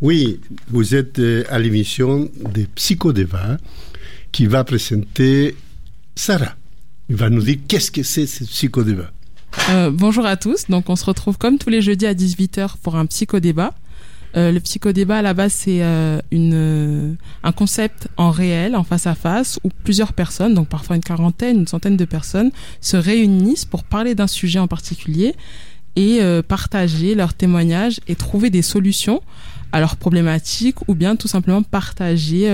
Oui, vous êtes à l'émission de Psychodébat qui va présenter Sarah. Il va nous dire qu'est-ce que c'est ce Psychodébat. Bonjour à tous, donc on se retrouve comme tous les jeudis à 18h pour un psychodébat. Le psychodébat à la base c'est un concept en réel, en face à face, où plusieurs personnes, donc parfois une quarantaine, une centaine de personnes, se réunissent pour parler d'un sujet en particulier et partager leurs témoignages et trouver des solutions à leurs problématiques, ou bien tout simplement partager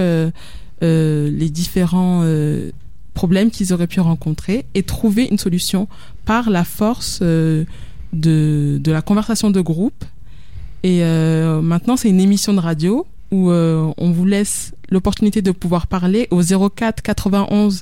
les différents problèmes qu'ils auraient pu rencontrer et trouver une solution par la force de la conversation de groupe. Et maintenant, c'est une émission de radio où on vous laisse l'opportunité de pouvoir parler au 04 91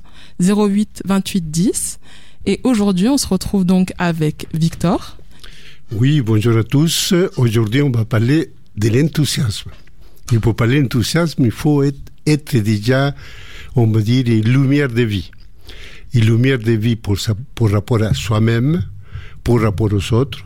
08 28 10. Et aujourd'hui, on se retrouve donc avec Victor. Oui, bonjour à tous. Aujourd'hui, on va parler de l'enthousiasme. Et pour parler d'enthousiasme, il faut être déjà, on va dire, une lumière de vie. Une lumière de vie pour rapport à soi-même, pour rapport aux autres.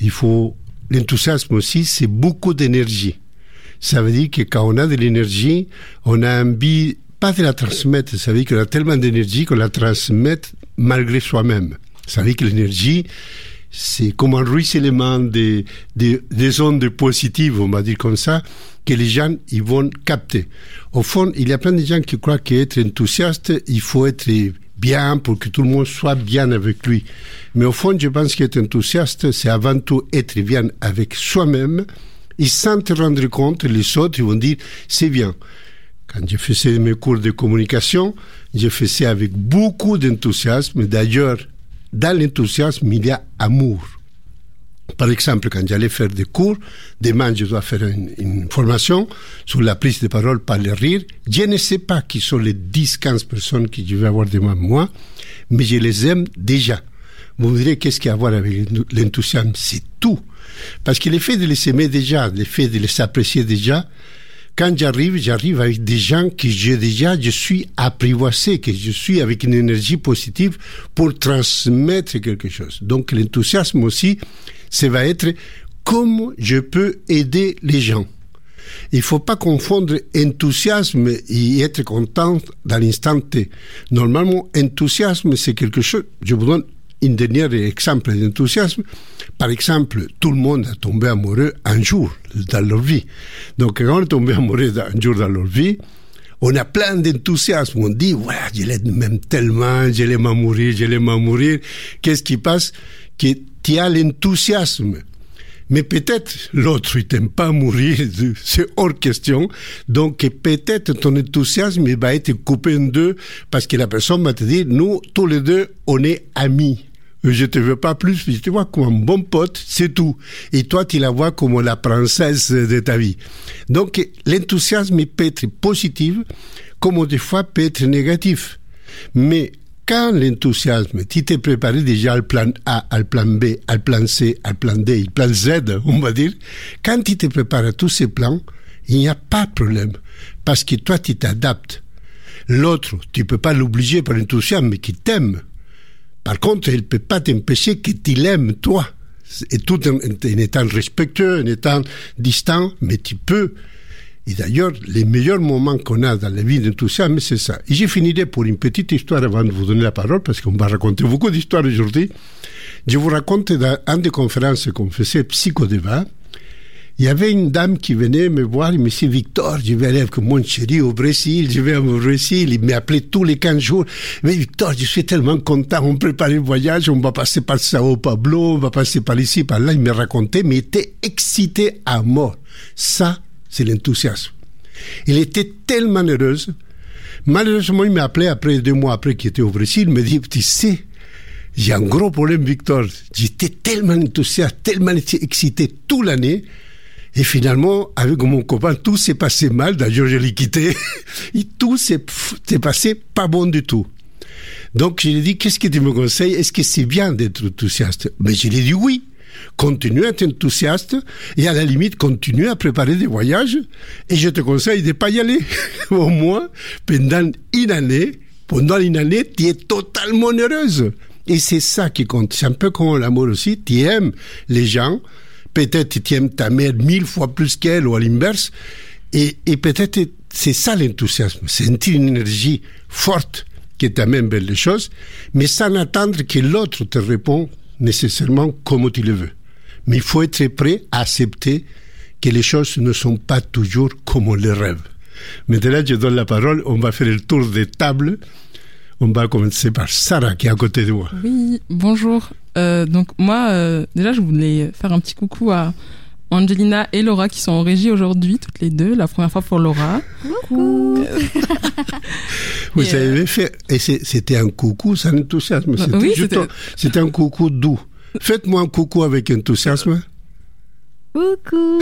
L'enthousiasme aussi, c'est beaucoup d'énergie. Ça veut dire que quand on a de l'énergie, on a envie, pas de la transmettre, ça veut dire qu'on a tellement d'énergie qu'on la transmet malgré soi-même. Ça veut dire que l'énergie, c'est comme un ruissellement des ondes positives, on va dire comme ça, que les gens ils vont capter. Au fond, il y a plein de gens qui croient qu'être enthousiaste, il faut être bien pour que tout le monde soit bien avec lui. Mais au fond, je pense qu'être enthousiaste, c'est avant tout être bien avec soi-même et sans te rendre compte, les autres ils vont dire c'est bien. Quand je faisais mes cours de communication, je faisais avec beaucoup d'enthousiasme. D'ailleurs, dans l'enthousiasme, il y a amour. Par exemple, quand j'allais faire des cours, demain je dois faire une formation sur la prise de parole par le rire. Je ne sais pas qui sont les 10-15 personnes que je vais avoir devant moi, mais je les aime déjà. Vous me direz, qu'est-ce qu'il y a à voir avec l'enthousiasme? C'est tout. Parce que l'effet de les aimer déjà, l'effet de les apprécier déjà, quand j'arrive avec des gens que je suis apprivoisé, que je suis avec une énergie positive pour transmettre quelque chose. Donc l'enthousiasme aussi, ça va être comment je peux aider les gens. Il ne faut pas confondre enthousiasme et être content dans l'instant T. Normalement, enthousiasme, c'est quelque chose, je vous donne un dernier exemple d'enthousiasme. Par exemple, tout le monde a tombé amoureux un jour dans leur vie. Donc, quand on est tombé amoureux un jour dans leur vie, on a plein d'enthousiasme. On dit, voilà, je l'aime tellement, je l'aime à mourir. Qu'est-ce qui passe? Que tu as l'enthousiasme. Mais peut-être l'autre, il t'aime pas mourir, c'est hors question. Donc peut-être ton enthousiasme il va être coupé en deux parce que la personne va te dire, nous, tous les deux, on est amis. Je te veux pas plus, je te vois comme un bon pote, c'est tout. Et toi, tu la vois comme la princesse de ta vie. Donc l'enthousiasme il peut être positif, comme des fois peut être négatif. Mais quand l'enthousiasme, tu t'es préparé déjà al plan A, al plan B, al plan C, al plan D, al plan Z, on va dire, quand tu te prépares à tous ces plans, il n'y a pas de problème. Parce que toi, tu t'adaptes. L'autre, tu peux pas l'obliger par l'enthousiasme, mais qui t'aime. Par contre, il ne peut pas t'empêcher que tu l'aimes, toi. Et tout en étant respectueux, en étant distant, mais tu peux. Et d'ailleurs, les meilleurs moments qu'on a dans la vie d'enthousiasme, c'est ça. Et j'ai finirai pour une petite histoire avant de vous donner la parole, parce qu'on va raconter beaucoup d'histoires aujourd'hui. Je vous raconte dans une des conférences qu'on faisait, Psychodébat, il y avait une dame qui venait me voir, il me dit, Victor, je vais aller avec mon chéri au Brésil, je vais au Brésil, il m'appelait tous les 15 jours. Mais Victor, je suis tellement content, on prépare le voyage, on va passer par Sao Paulo, on va passer par ici, par là. Il me racontait, mais il était excité à mort. Ça, c'est l'enthousiasme. Il était tellement heureuse. Malheureusement, il m'a appelé après 2 mois après qu'il était au Brésil, il me dit, tu sais, j'ai un gros problème, Victor. J'étais tellement enthousiaste, tellement excité toute l'année. Et finalement, avec mon copain, tout s'est passé mal. D'ailleurs, je l'ai quitté. Et tout s'est passé pas bon du tout. Donc, je lui ai dit, qu'est-ce que tu me conseilles? Est-ce que c'est bien d'être enthousiaste? Mais je lui ai dit oui. Continue à être enthousiaste et à la limite, continue à préparer des voyages. Et je te conseille de ne pas y aller. Au moins, pendant une année, tu es totalement heureuse. Et c'est ça qui compte. C'est un peu comme l'amour aussi. Tu aimes les gens peut-être tu aimes ta mère 1000 fois plus qu'elle ou à l'inverse, et peut-être c'est ça l'enthousiasme, sentir une énergie forte qui t'amène vers les choses, mais sans attendre que l'autre te réponde nécessairement comme tu le veux. Mais il faut être prêt à accepter que les choses ne sont pas toujours comme on les rêve. Maintenant, je donne la parole, on va faire le tour des tables. On va commencer par Sarah qui est à côté de moi. Oui, bonjour. Donc moi, déjà, je voulais faire un petit coucou à Angelina et Laura qui sont en régie aujourd'hui, toutes les deux. La première fois pour Laura. Coucou. Vous avez fait... Et c'était un coucou sans enthousiasme. Oui, c'était un coucou doux. Faites-moi un coucou avec enthousiasme. Coucou.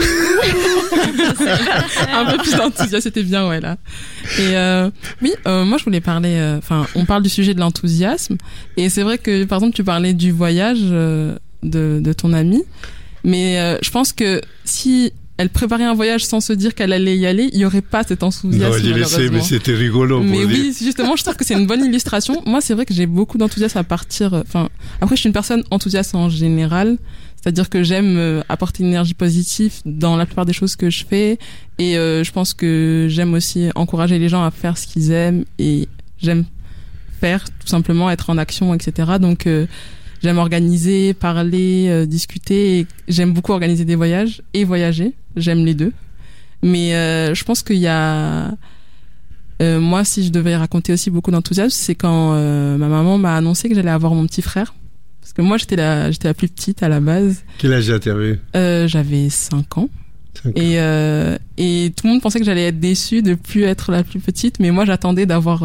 Un peu plus d'enthousiasme, c'était bien, ouais, là. Et oui, moi, je voulais parler... on parle du sujet de l'enthousiasme. Et c'est vrai que, par exemple, tu parlais du voyage de ton amie. Mais je pense que si elle préparait un voyage sans se dire qu'elle allait y aller, il n'y aurait pas cet enthousiasme. Non, je le sais, mais c'était rigolo. Mais oui, justement, je trouve que c'est une bonne illustration. Moi, c'est vrai que j'ai beaucoup d'enthousiasme à partir... après, je suis une personne enthousiaste en général. C'est-à-dire que j'aime apporter une énergie positive dans la plupart des choses que je fais. Et je pense que j'aime aussi encourager les gens à faire ce qu'ils aiment. Et j'aime faire, tout simplement, être en action, etc. Donc... j'aime organiser, parler, discuter. Et j'aime beaucoup organiser des voyages et voyager. J'aime les deux. Mais je pense qu'il y a... moi, si je devais raconter aussi beaucoup d'enthousiasme, c'est quand ma maman m'a annoncé que j'allais avoir mon petit frère. Parce que moi, j'étais la plus petite à la base. Quel âge t'avais ? J'avais 5 ans. Et tout le monde pensait que j'allais être déçue de plus être la plus petite. Mais moi, j'attendais d'avoir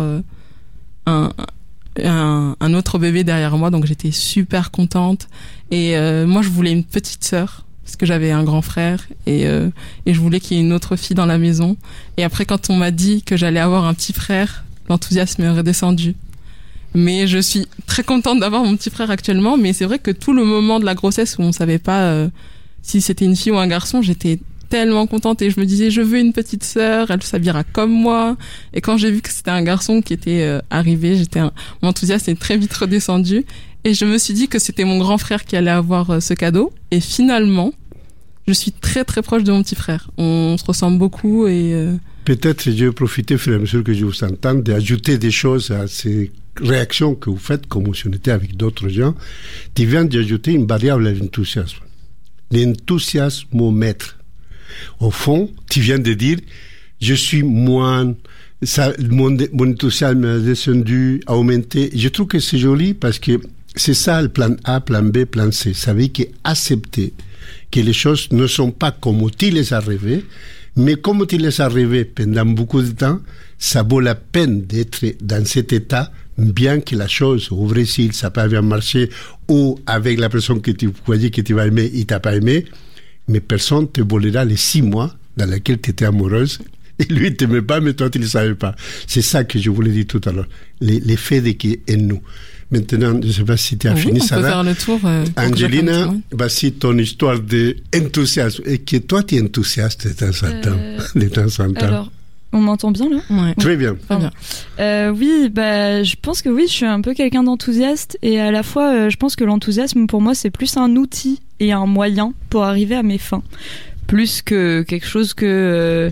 un autre bébé derrière moi, donc j'étais super contente. Et moi, je voulais une petite sœur parce que j'avais un grand frère et je voulais qu'il y ait une autre fille dans la maison. Et après, quand on m'a dit que j'allais avoir un petit frère, l'enthousiasme est redescendu. Mais je suis très contente d'avoir mon petit frère actuellement. Mais c'est vrai que tout le moment de la grossesse où on savait pas si c'était une fille ou un garçon, j'étais tellement contente et je me disais je veux une petite sœur, elle s'habillera comme moi. Et quand j'ai vu que c'était un garçon qui était arrivé, mon enthousiasme est très vite redescendu et je me suis dit que c'était mon grand frère qui allait avoir ce cadeau. Et finalement, je suis très très proche de mon petit frère. On se ressemble beaucoup et peut-être je vais profiter au fur et à mesure que je vous entends d'ajouter des choses à ces réactions que vous faites comme si on était avec d'autres gens. Tu viens d'ajouter une variable à l'enthousiasme. L'enthousiasmomètre. Au fond, tu viens de dire, je suis moins, mon enthousiasme a descendu, a augmenté. Je trouve que c'est joli parce que c'est ça le plan A, plan B, plan C. Ça veut dire accepter que les choses ne sont pas comme tu les as rêvées, mais comme tu les as rêvées pendant beaucoup de temps, ça vaut la peine d'être dans cet état, bien que la chose au Brésil, ça n'a pas bien marché, ou avec la personne que tu croyais que tu vas aimer, il t'a pas aimé. Mais personne ne te volera les 6 mois dans lesquels tu étais amoureuse. Et lui, il ne t'aimait pas, mais toi, tu ne le savais pas. C'est ça que je voulais dire tout à l'heure. L'effet de qui est nous. Maintenant, je ne sais pas si tu as fini, ça. On peut faire le tour. Angelina, voici ton histoire d'enthousiasme. Et que toi, tu es enthousiaste de temps en temps. Alors, on m'entend bien, là ? Ouais. Très bien. Très bien. Oui, je pense que oui, je suis un peu quelqu'un d'enthousiaste. Et à la fois, je pense que l'enthousiasme, pour moi, c'est plus un outil et un moyen pour arriver à mes fins. Plus que quelque chose que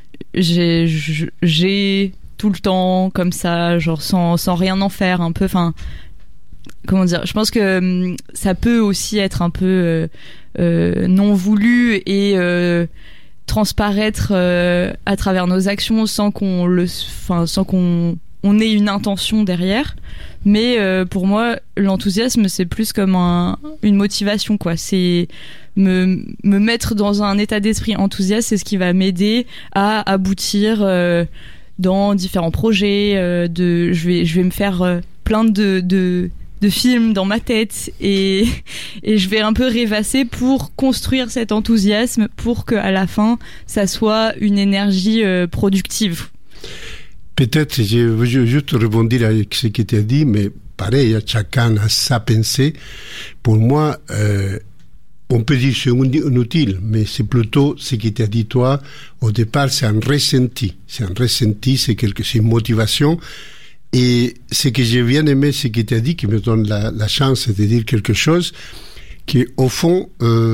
j'ai tout le temps, comme ça, genre sans rien en faire, un peu, comment dire, je pense que ça peut aussi être un peu non voulu et transparaître à travers nos actions sans qu'on ait une intention derrière. Mais pour moi, l'enthousiasme, c'est plus comme une motivation, quoi. C'est me mettre dans un état d'esprit enthousiaste, c'est ce qui va m'aider à aboutir dans différents projets. Je vais me faire plein de films dans ma tête et je vais un peu rêvasser pour construire cet enthousiasme pour qu'à la fin, ça soit une énergie productive. Peut-être, je veux juste rebondir avec ce que tu as dit, mais pareil, chacun a sa pensée. Pour moi, on peut dire que c'est inutile, mais c'est plutôt ce que tu as dit toi. Au départ, c'est un ressenti. C'est une motivation. Et ce que j'ai bien aimé, ce que tu as dit, qui me donne la chance de dire quelque chose, qu'au fond,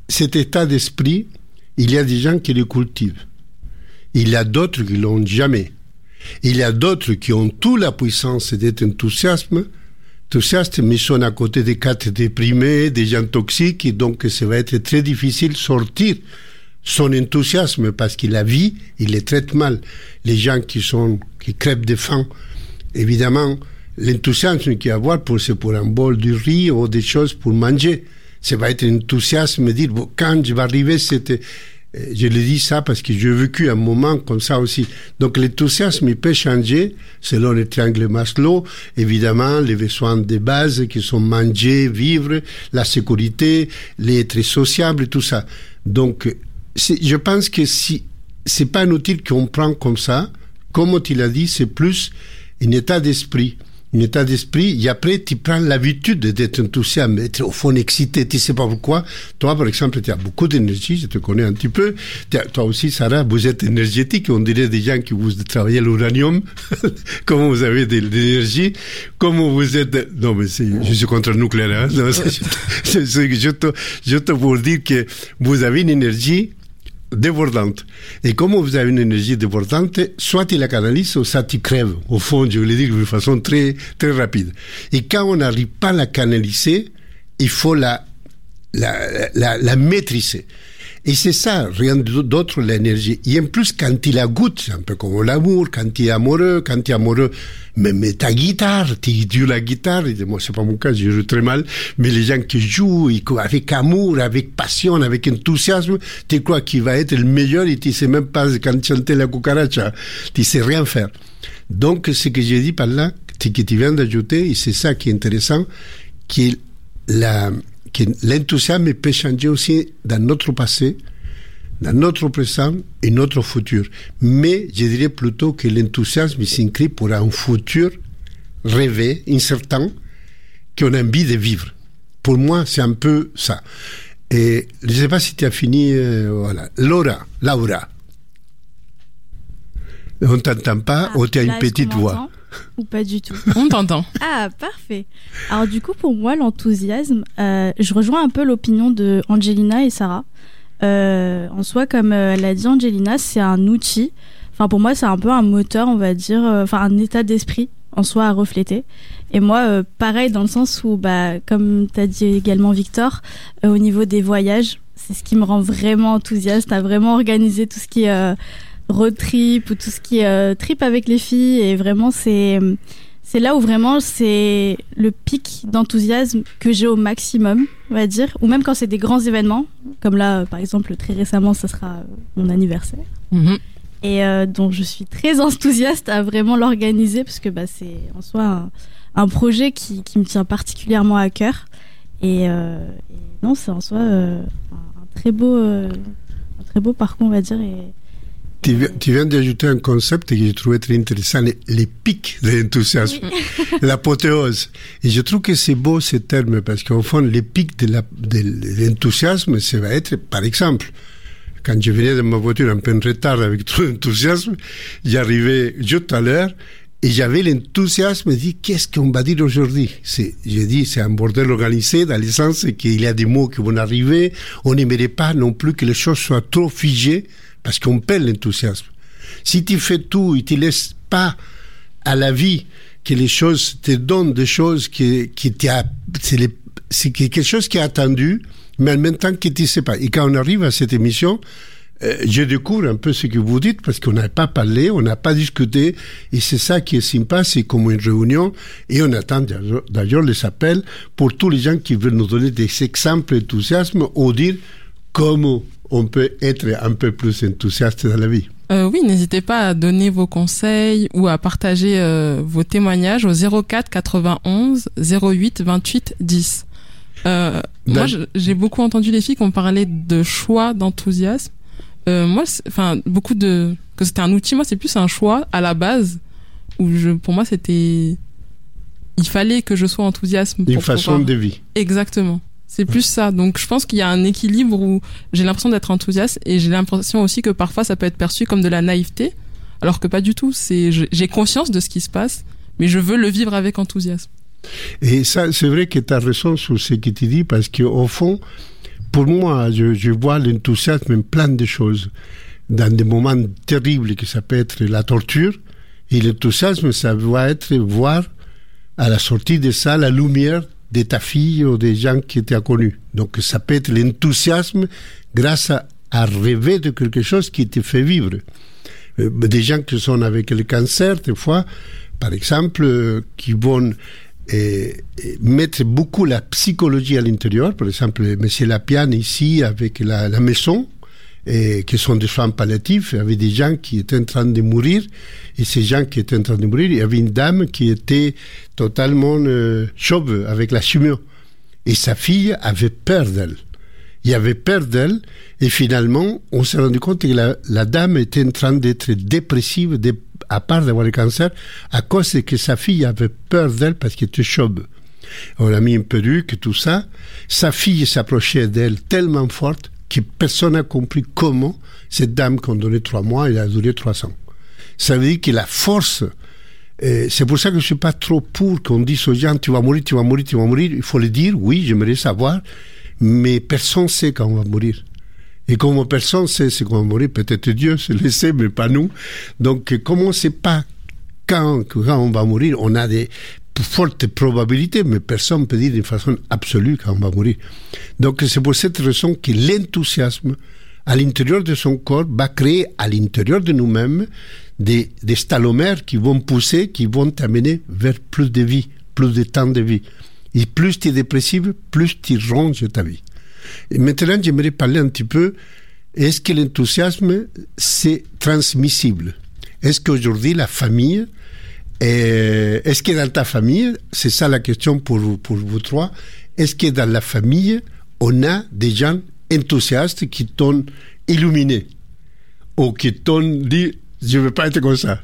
cet état d'esprit, il y a des gens qui le cultivent. Il y a d'autres qui l'ont jamais. Il y a d'autres qui ont toute la puissance d'être enthousiastes, mais sont à côté des cas déprimés, des gens toxiques, et donc ça va être très difficile de sortir son enthousiasme parce que la vie, il les traite mal. Les gens qui crèvent de faim, évidemment, l'enthousiasme qu'il y a à avoir c'est pour un bol de riz ou des choses pour manger. Ça va être un enthousiasme de dire, bon, quand je vais arriver, je le dis ça parce que j'ai vécu un moment comme ça aussi. Donc l'enthousiasme, il peut changer selon le triangle Maslow. Évidemment, les besoins de base qui sont manger, vivre, la sécurité, l'être sociable, tout ça. Donc, je pense que si c'est pas inutile qu'on prend comme ça, comme tu l'as dit, c'est plus un état d'esprit. Un état d'esprit, et après, tu prends l'habitude d'être enthousiaste, d'être au fond excité, tu sais pas pourquoi. Toi, par exemple, tu as beaucoup d'énergie, je te connais un petit peu. Toi aussi, Sarah, vous êtes énergétique, on dirait des gens qui vous travaillent l'uranium. Comment vous avez de l'énergie? Comment vous êtes, non, mais je suis contre le nucléaire, hein. Non, je te pour dire que vous avez une énergie débordante. Et comme vous avez une énergie débordante, soit tu la canalises, soit tu crèves. Au fond, je voulais dire de façon très, très rapide. Et quand on n'arrive pas à la canaliser, il faut la maîtriser. Et c'est ça, rien d'autre, l'énergie. Et en plus, quand tu la goûtes, c'est un peu comme l'amour, quand tu es amoureux, mais ta guitare, tu joues la guitare, et moi, c'est pas mon cas, je joue très mal, mais les gens qui jouent avec amour, avec passion, avec enthousiasme, tu crois qu'il va être le meilleur et tu sais même pas quand chanter la cucaracha, tu sais rien faire. Donc, ce que j'ai dit par là, c'est que tu viens d'ajouter, et c'est ça qui est intéressant, que l'enthousiasme peut changer aussi dans notre passé, dans notre présent et notre futur. Mais je dirais plutôt que l'enthousiasme s'inscrit pour un futur rêvé, incertain, qu'on a envie de vivre. Pour moi, c'est un peu ça. Et je ne sais pas si tu as fini. Voilà. Laura. On ne t'entend pas ou tu as une petite voix. Ou pas du tout? On t'entend. Ah, parfait. Alors du coup, pour moi, l'enthousiasme, je rejoins un peu l'opinion de Angelina et Sarah. En soi, comme elle a dit Angelina, c'est un outil. Enfin, pour moi, c'est un peu un moteur, on va dire, un état d'esprit en soi à refléter. Et moi, pareil, dans le sens où, comme t'as dit également Victor, au niveau des voyages, c'est ce qui me rend vraiment enthousiaste, à vraiment organiser tout ce qui est road trip ou tout ce qui est trip avec les filles. Et vraiment, c'est là où vraiment c'est le pic d'enthousiasme que j'ai au maximum, on va dire. Ou même quand c'est des grands événements, comme là, par exemple, très récemment, ça sera mon anniversaire. Mm-hmm. Et donc, je suis très enthousiaste à vraiment l'organiser parce que c'est en soi un projet qui me tient particulièrement à cœur. Et non, c'est en soi un très beau parcours, on va dire. Tu viens d'ajouter un concept que j'ai trouvé très intéressant, les pics de l'enthousiasme, oui. L'apothéose. Et je trouve que c'est beau ce terme parce qu'au fond, les pics de l'enthousiasme, ça va être, par exemple, quand je venais de ma voiture un peu en retard avec trop d'enthousiasme, j'arrivais juste à l'heure et j'avais l'enthousiasme de dire qu'est-ce qu'on va dire aujourd'hui. J'ai dit c'est un bordel organisé dans le sens qu'il y a des mots qui vont arriver, on n'aimerait pas non plus que les choses soient trop figées. Parce qu'on perd l'enthousiasme. Si tu fais tout et tu laisses pas à la vie que les choses te donnent des choses c'est quelque chose qui est attendu, mais en même temps que tu sais pas. Et quand on arrive à cette émission, je découvre un peu ce que vous dites parce qu'on n'a pas parlé, on n'a pas discuté, et c'est ça qui est sympa, c'est comme une réunion, et on attend d'ailleurs les appels pour tous les gens qui veulent nous donner des exemples d'enthousiasme ou dire comment on peut être un peu plus enthousiaste dans la vie. Oui, n'hésitez pas à donner vos conseils ou à partager vos témoignages au 04 91 08 28 10. Moi, j'ai beaucoup entendu les filles qui ont parlé de choix d'enthousiasme. Moi, que c'était un outil. Moi, c'est plus un choix à la base où pour moi, il fallait que je sois enthousiaste. Une façon de vie. Exactement. C'est plus ça. Donc, je pense qu'il y a un équilibre où j'ai l'impression d'être enthousiaste et j'ai l'impression aussi que parfois ça peut être perçu comme de la naïveté, alors que pas du tout. J'ai conscience de ce qui se passe, mais je veux le vivre avec enthousiasme. Et ça, c'est vrai que tu as raison sur ce que tu dis, parce qu'au fond, pour moi, je vois l'enthousiasme en plein de choses. Dans des moments terribles que ça peut être la torture, et l'enthousiasme, ça va être voir à la sortie de ça la lumière de ta fille ou des gens qui t'ont connu. Donc ça peut être l'enthousiasme grâce à rêver de quelque chose qui te fait vivre. Des gens qui sont avec le cancer, des fois, par exemple, qui vont mettre beaucoup la psychologie à l'intérieur. Par exemple, M. Lapiane ici avec la maison, qui sont des soins palliatifs, il y avait des gens qui étaient en train de mourir, et ces gens qui étaient en train de mourir, il y avait une dame qui était totalement chauve avec la chimio, et sa fille avait peur d'elle. Il y avait peur d'elle, et finalement, on s'est rendu compte que la dame était en train d'être dépressive, à part d'avoir le cancer, à cause que sa fille avait peur d'elle parce qu'elle était chauve. On a mis une perruque, tout ça. Sa fille s'approchait d'elle tellement forte que personne n'a compris comment cette dame qu'on donnait 3 mois, elle a duré 3 ans. Ça veut dire que la force, c'est pour ça que je ne suis pas trop pour qu'on dise aux gens, tu vas mourir, tu vas mourir, tu vas mourir. Il faut le dire, oui, j'aimerais savoir, mais personne ne sait quand on va mourir. Et comme personne sait ce qu'on va mourir, peut-être Dieu se le sait, mais pas nous. Donc, comme on ne sait pas quand on va mourir, on a des fortes probabilités, mais personne ne peut dire d'une façon absolue quand on va mourir. Donc, c'est pour cette raison que l'enthousiasme, à l'intérieur de son corps, va créer à l'intérieur de nous-mêmes des stalomères qui vont pousser, qui vont t'amener vers plus de vie, plus de temps de vie. Et plus tu es dépressif, plus tu ronges ta vie. Et maintenant, j'aimerais parler un petit peu, est-ce que l'enthousiasme, c'est transmissible? Est-ce qu'aujourd'hui, la famille, est-ce que dans ta famille, c'est ça la question pour vous trois, est-ce que dans la famille, on a des gens enthousiastes qui t'ont illuminé ou qui t'ont dit, je ne veux pas être comme ça?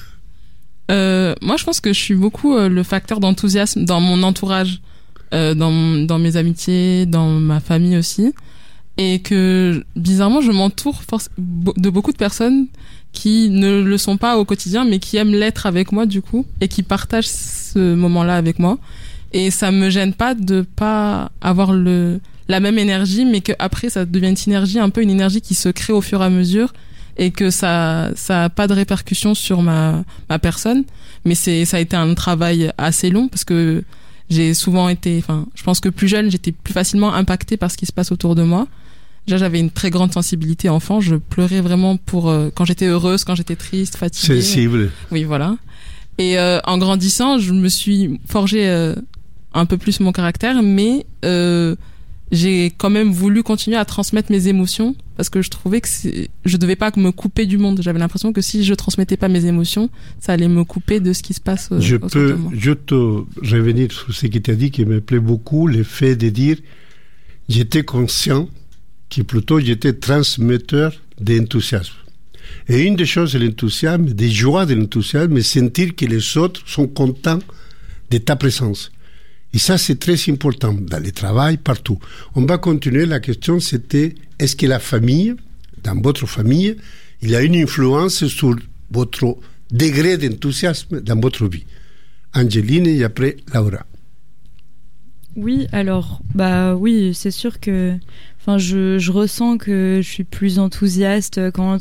Moi, je pense que je suis beaucoup le facteur d'enthousiasme dans mon entourage, dans mes amitiés, dans ma famille aussi, et que bizarrement, je m'entoure de beaucoup de personnes qui ne le sont pas au quotidien, mais qui aiment l'être avec moi du coup, et qui partagent ce moment-là avec moi. Et ça me gêne pas de pas avoir la même énergie, mais que après ça devient une synergie, un peu une énergie qui se crée au fur et à mesure, et que ça a pas de répercussions sur ma personne. Mais ça a été un travail assez long, parce que j'ai souvent été, je pense que plus jeune, j'étais plus facilement impactée par ce qui se passe autour de moi. Déjà, j'avais une très grande sensibilité enfant. Je pleurais vraiment quand j'étais heureuse, quand j'étais triste, fatiguée. Sensible. Oui, voilà. Et en grandissant, je me suis forgé un peu plus mon caractère, mais j'ai quand même voulu continuer à transmettre mes émotions, parce que je trouvais que je devais pas me couper du monde. J'avais l'impression que si je transmettais pas mes émotions, ça allait me couper de ce qui se passe autour de moi. Je te revenir sur ce que tu as dit, qui me plaît beaucoup, le fait de dire j'étais conscient que plutôt j'étais transmetteur d'enthousiasme. Et une des choses de l'enthousiasme, des joies de l'enthousiasme, c'est sentir que les autres sont contents de ta présence. Et ça, c'est très important dans le travail, partout. On va continuer. La question, c'était, est-ce que la famille, dans votre famille, il y a une influence sur votre degré d'enthousiasme dans votre vie? Angeline et après Laura. Oui, alors, oui, c'est sûr que, je ressens que je suis plus enthousiaste quand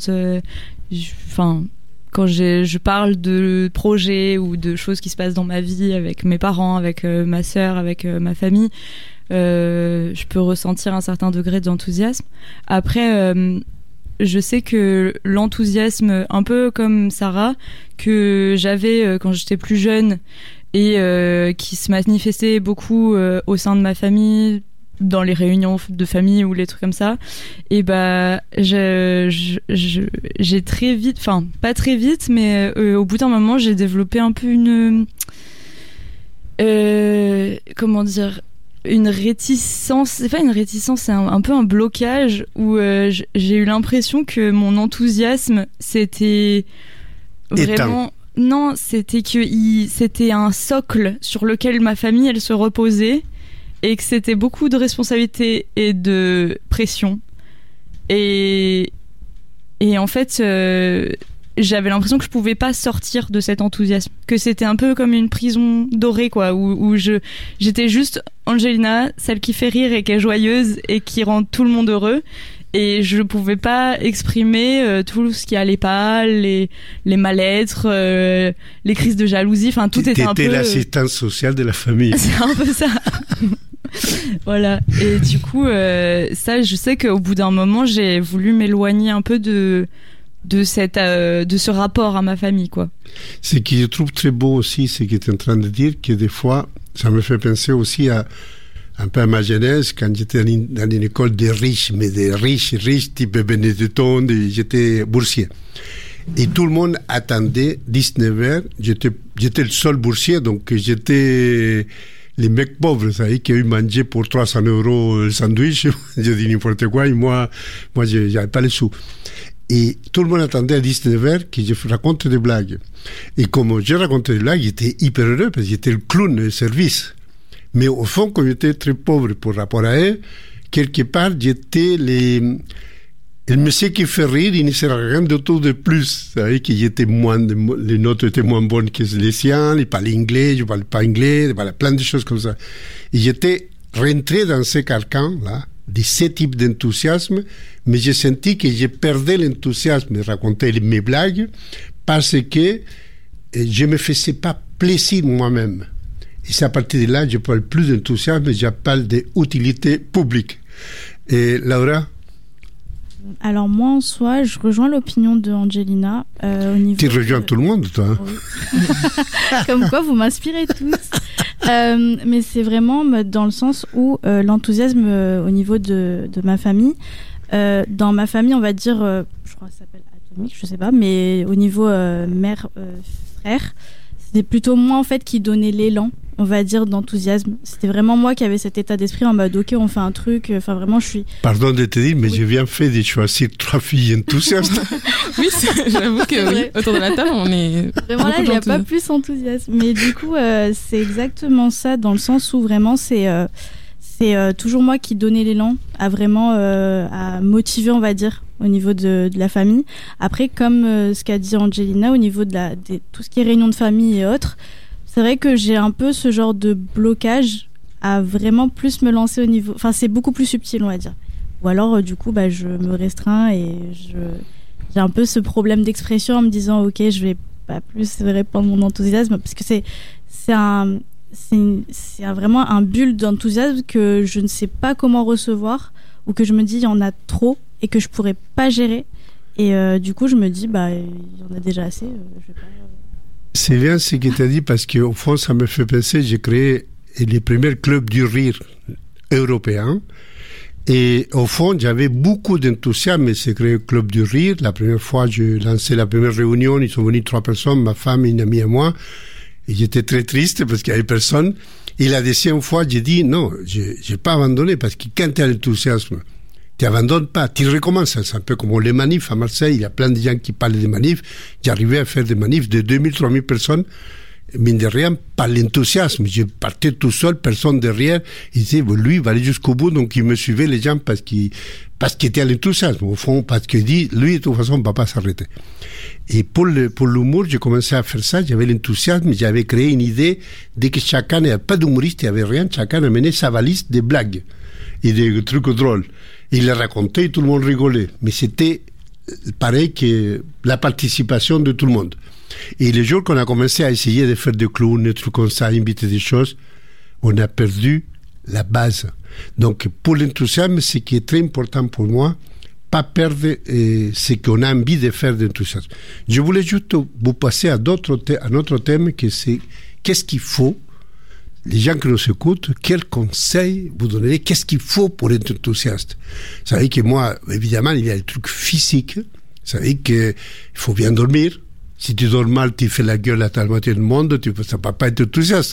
je parle de projets ou de choses qui se passent dans ma vie avec mes parents, avec ma sœur, avec ma famille. Je peux ressentir un certain degré d'enthousiasme. Après, je sais que l'enthousiasme, un peu comme Sarah, que j'avais quand j'étais plus jeune et qui se manifestait beaucoup au sein de ma famille, dans les réunions de famille ou les trucs comme ça, et j'ai très vite, pas très vite, mais au bout d'un moment j'ai développé un peu une réticence. C'est pas une réticence, c'est un peu un blocage où j'ai eu l'impression que mon enthousiasme c'était vraiment non, c'était c'était un socle sur lequel ma famille elle se reposait, et que c'était beaucoup de responsabilités et de pression. Et en fait, j'avais l'impression que je pouvais pas sortir de cet enthousiasme, que c'était un peu comme une prison dorée, quoi, où j'étais juste Angelina, celle qui fait rire et qui est joyeuse et qui rend tout le monde heureux. Et je pouvais pas exprimer tout ce qui allait pas, les mal-être, les crises de jalousie, enfin tout était un peu... T'étais l'assistante sociale de la famille. C'est un peu ça. Voilà. Et du coup, ça, je sais qu'au bout d'un moment, j'ai voulu m'éloigner un peu de ce rapport à ma famille, quoi. Ce que je trouve très beau aussi, c'est que tu es en train de dire que des fois, ça me fait penser aussi un peu à ma jeunesse, quand j'étais dans une école de riches, mais de riches, type Benetton, j'étais boursier. Et tout le monde attendait 19h, j'étais le seul boursier, donc j'étais les mecs pauvres, vous savez, qui ont mangé pour 300 € le sandwich, j'ai dit n'importe quoi, et moi j'avais pas les sous. Et tout le monde attendait à 19h que je raconte des blagues. Et comme je racontais des blagues, j'étais hyper heureux, parce que j'étais le clown de service. Mais au fond, comme j'étais très pauvre par rapport à eux, quelque part, j'étais le monsieur qui fait rire, il ne sert à rien de tout de plus. Vous savez que les notes étaient moins bonnes que les siens, il parlait anglais, je ne parlais pas anglais, voilà, plein de choses comme ça. Et j'étais rentré dans ce carcan-là, de ce type d'enthousiasme, mais j'ai senti que je perdais l'enthousiasme de raconter mes blagues parce que je ne me faisais pas plaisir moi-même. Et c'est à partir de là, je parle plus d'enthousiasme, je parle d'utilité publique. Et Laura? Alors moi, en soi, je rejoins l'opinion de Angelina. Au niveau tu rejoins tout le monde, toi. Oui. Comme quoi, vous m'inspirez tous. Mais c'est vraiment dans le sens où l'enthousiasme au niveau de ma famille. Dans ma famille, on va dire, je crois que ça s'appelle atomique, je sais pas, mais au niveau mère, frère, c'était plutôt moi en fait qui donnait l'élan, on va dire, d'enthousiasme. C'était vraiment moi qui avais cet état d'esprit en mode ok, on fait un truc. Enfin vraiment, je suis. Pardon de te dire, mais j'ai bien fait de choisir 3 filles enthousiastes. Oui, j'avoue que oui. Autour de la table, on est vraiment là, il n'y a pas plus enthousiasme. Mais du coup, c'est exactement ça, dans le sens où vraiment c'est toujours moi qui donnais l'élan à vraiment à motiver, on va dire, au niveau de la famille. Après, comme ce qu'a dit Angelina, au niveau de tout ce qui est réunion de famille et autres, c'est vrai que j'ai un peu ce genre de blocage à vraiment plus me lancer au niveau... Enfin, c'est beaucoup plus subtil, on va dire. Ou alors, du coup, je me restreins et j'ai un peu ce problème d'expression en me disant, ok, je vais pas plus répandre mon enthousiasme, parce que c'est vraiment un bulle d'enthousiasme que je ne sais pas comment recevoir, ou que je me dis il y en a trop et que je pourrais pas gérer, et du coup je me dis il y en a déjà assez, je vais pas... C'est bien ce que tu as dit, parce qu'au fond ça me fait penser, j'ai créé les premiers clubs du rire européens, et au fond j'avais beaucoup d'enthousiasme. J'ai créé le club du rire. La première fois j'ai lancé la première réunion, ils sont venus 3 personnes, ma femme et une amie à moi. Et j'étais très triste parce qu'il n'y avait personne. Et la deuxième fois, j'ai dit non, je n'ai pas abandonné, parce que quand tu as l'enthousiasme, tu n'abandonnes pas, tu recommences. C'est un peu comme les manifs à Marseille. Il y a plein de gens qui parlent des manifs. J'arrivais à faire des manifs de 2000, 3000 personnes, mine de rien, par l'enthousiasme. Je partais tout seul, personne derrière. Il disait, lui, il va aller jusqu'au bout. Donc, il me suivait, les gens, parce qu'il était à l'enthousiasme. Au fond, parce qu'il dit, lui, de toute façon, on ne va pas s'arrêter. Et pour l'humour, j'ai commencé à faire ça. J'avais l'enthousiasme, j'avais créé une idée. Dès que chacun, il n'y avait pas d'humoriste, il n'y avait rien, chacun amenait sa valise de blagues et des trucs drôles. Il les racontait et tout le monde rigolait. Mais c'était pareil que la participation de tout le monde. Et les jours qu'on a commencé à essayer de faire des clowns, des trucs comme ça, inviter des choses, on a perdu la base. Donc, pour l'enthousiasme, ce qui est très important pour moi, pas perdre ce qu'on a envie de faire d'enthousiasme. Je voulais juste vous passer à un autre thème, que c'est qu'est-ce qu'il faut, les gens qui nous écoutent, quels conseils vous donnerez, qu'est-ce qu'il faut pour être enthousiaste. Vous savez que moi, évidemment, il y a des trucs physiques. Vous savez qu'il faut bien dormir. Si tu dors mal, tu fais la gueule à ta moitié du monde, ça ne va pas être enthousiaste.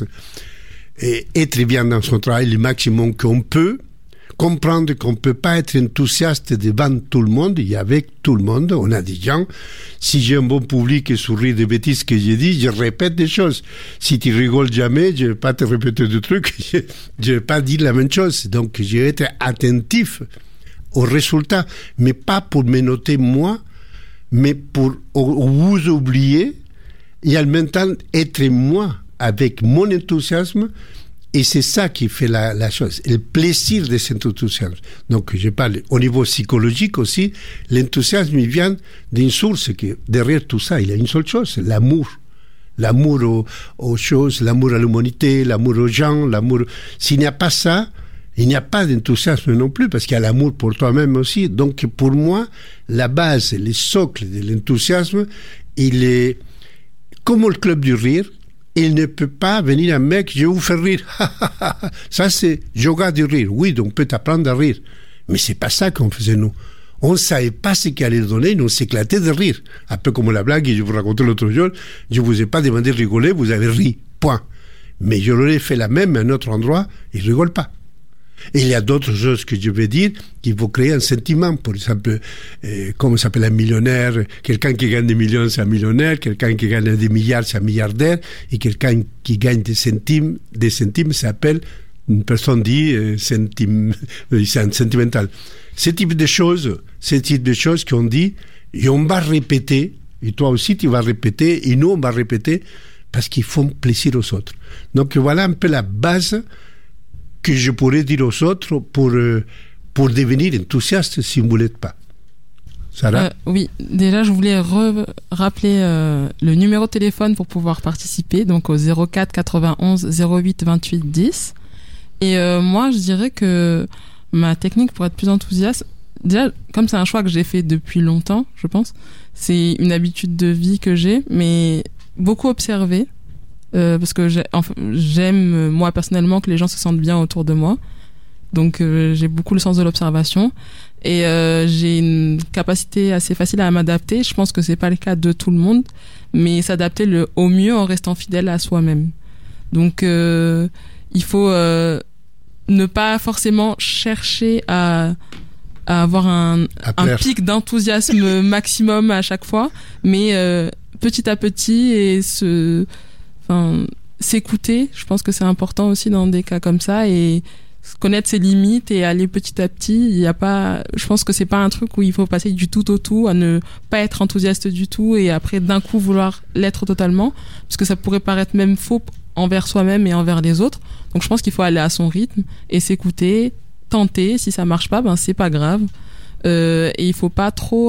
Et être bien dans son travail le maximum qu'on peut, comprendre qu'on ne peut pas être enthousiaste devant tout le monde et avec tout le monde. On a des gens, si j'ai un bon public et sourit des bêtises que j'ai dit, je répète des choses. Si tu rigoles jamais, je ne vais pas te répéter des trucs, je ne vais pas dire la même chose. Donc, je vais être attentif aux résultats, mais pas pour me noter moi, mais pour vous oublier et en même temps être moi avec mon enthousiasme. Et c'est ça qui fait la chose, le plaisir de cet enthousiasme. Donc, je parle au niveau psychologique aussi, l'enthousiasme, il vient d'une source qui, derrière tout ça, il y a une seule chose, l'amour. L'amour aux choses, l'amour à l'humanité, l'amour aux gens, l'amour... S'il n'y a pas ça, il n'y a pas d'enthousiasme non plus, parce qu'il y a l'amour pour toi-même aussi. Donc, pour moi, la base, le socle de l'enthousiasme, il est comme le club du rire. Il ne peut pas venir un mec, je vais vous faire rire. Ça, c'est yoga du rire. Oui, donc on peut apprendre à rire. Mais c'est pas ça qu'on faisait nous. On ne savait pas ce qu'il allait donner, nous on s'éclatait de rire. Un peu comme la blague que je vous racontais l'autre jour. Je vous ai pas demandé de rigoler, vous avez ri. Point. Mais je leur ai fait la même à un autre endroit, ils rigolent pas. Et il y a d'autres choses que je vais dire qu'il faut créer un sentiment. Par exemple, comment s'appelle un millionnaire? Quelqu'un qui gagne des millions, c'est un millionnaire. Quelqu'un qui gagne des milliards, c'est un milliardaire. Et quelqu'un qui gagne des centimes, s'appelle, une personne dit, c'est un sentimental. Ce type de choses qu'on dit, et on va répéter, et toi aussi tu vas répéter, et nous on va répéter, parce qu'ils font plaisir aux autres. Donc voilà un peu la base que je pourrais dire aux autres pour devenir enthousiaste si vous ne l'êtes pas. Sarah? Oui, déjà je voulais rappeler le numéro de téléphone pour pouvoir participer, donc au 04 91 08 28 10. Et moi je dirais que ma technique pour être plus enthousiaste, déjà comme c'est un choix que j'ai fait depuis longtemps, je pense, c'est une habitude de vie que j'ai, mais beaucoup observer. Parce que j'aime moi personnellement que les gens se sentent bien autour de moi, donc j'ai beaucoup le sens de l'observation et j'ai une capacité assez facile à m'adapter. Je pense que c'est pas le cas de tout le monde, mais s'adapter au mieux en restant fidèle à soi-même. Donc il faut ne pas forcément chercher à avoir un pic d'enthousiasme maximum à chaque fois, mais petit à petit et s'écouter, je pense que c'est important aussi dans des cas comme ça, et connaître ses limites et aller petit à petit. Je pense que c'est pas un truc où il faut passer du tout au tout, à ne pas être enthousiaste du tout et après d'un coup vouloir l'être totalement, parce que ça pourrait paraître même faux envers soi-même et envers les autres. Donc je pense qu'il faut aller à son rythme et s'écouter, tenter. Si ça marche pas, c'est pas grave. Et il faut pas trop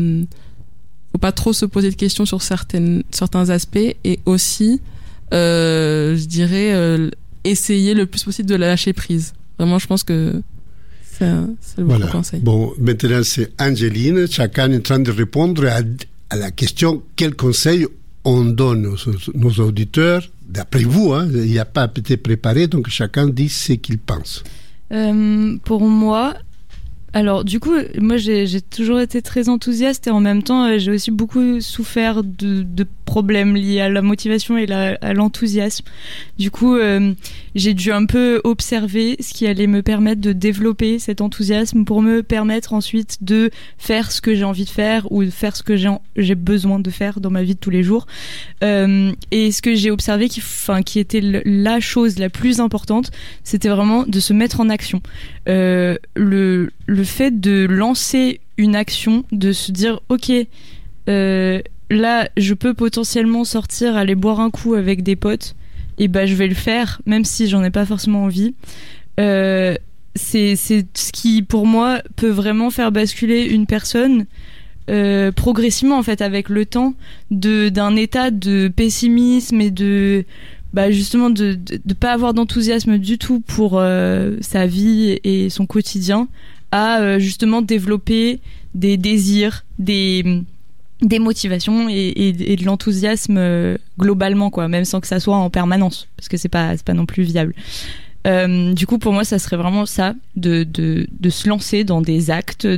se poser de questions sur certains aspects, et aussi je dirais essayer le plus possible de lâcher prise. Vraiment, je pense que c'est le bon conseil. Bon, maintenant c'est Angeline, chacun est en train de répondre à la question quel conseil on donne nos auditeurs. D'après vous, il n'y a pas été préparé, donc chacun dit ce qu'il pense. Pour moi, alors du coup, moi j'ai toujours été très enthousiaste, et en même temps j'ai aussi beaucoup souffert de problèmes liés à la motivation et à l'enthousiasme. Du coup, j'ai dû un peu observer ce qui allait me permettre de développer cet enthousiasme pour me permettre ensuite de faire ce que j'ai envie de faire, ou de faire ce que j'ai besoin de faire dans ma vie de tous les jours. Et ce que j'ai observé qui était la chose la plus importante, c'était vraiment de se mettre en action. Le fait de lancer une action, de se dire ok, là je peux potentiellement sortir, aller boire un coup avec des potes, et je vais le faire même si j'en ai pas forcément envie. C'est ce qui pour moi peut vraiment faire basculer une personne progressivement en fait avec le temps d'un état de pessimisme et de justement de pas avoir d'enthousiasme du tout pour sa vie et son quotidien, à justement développer des désirs, des motivations et de l'enthousiasme globalement, quoi, même sans que ça soit en permanence, parce que c'est pas non plus viable. Du coup, pour moi, ça serait vraiment ça, de se lancer dans des actes,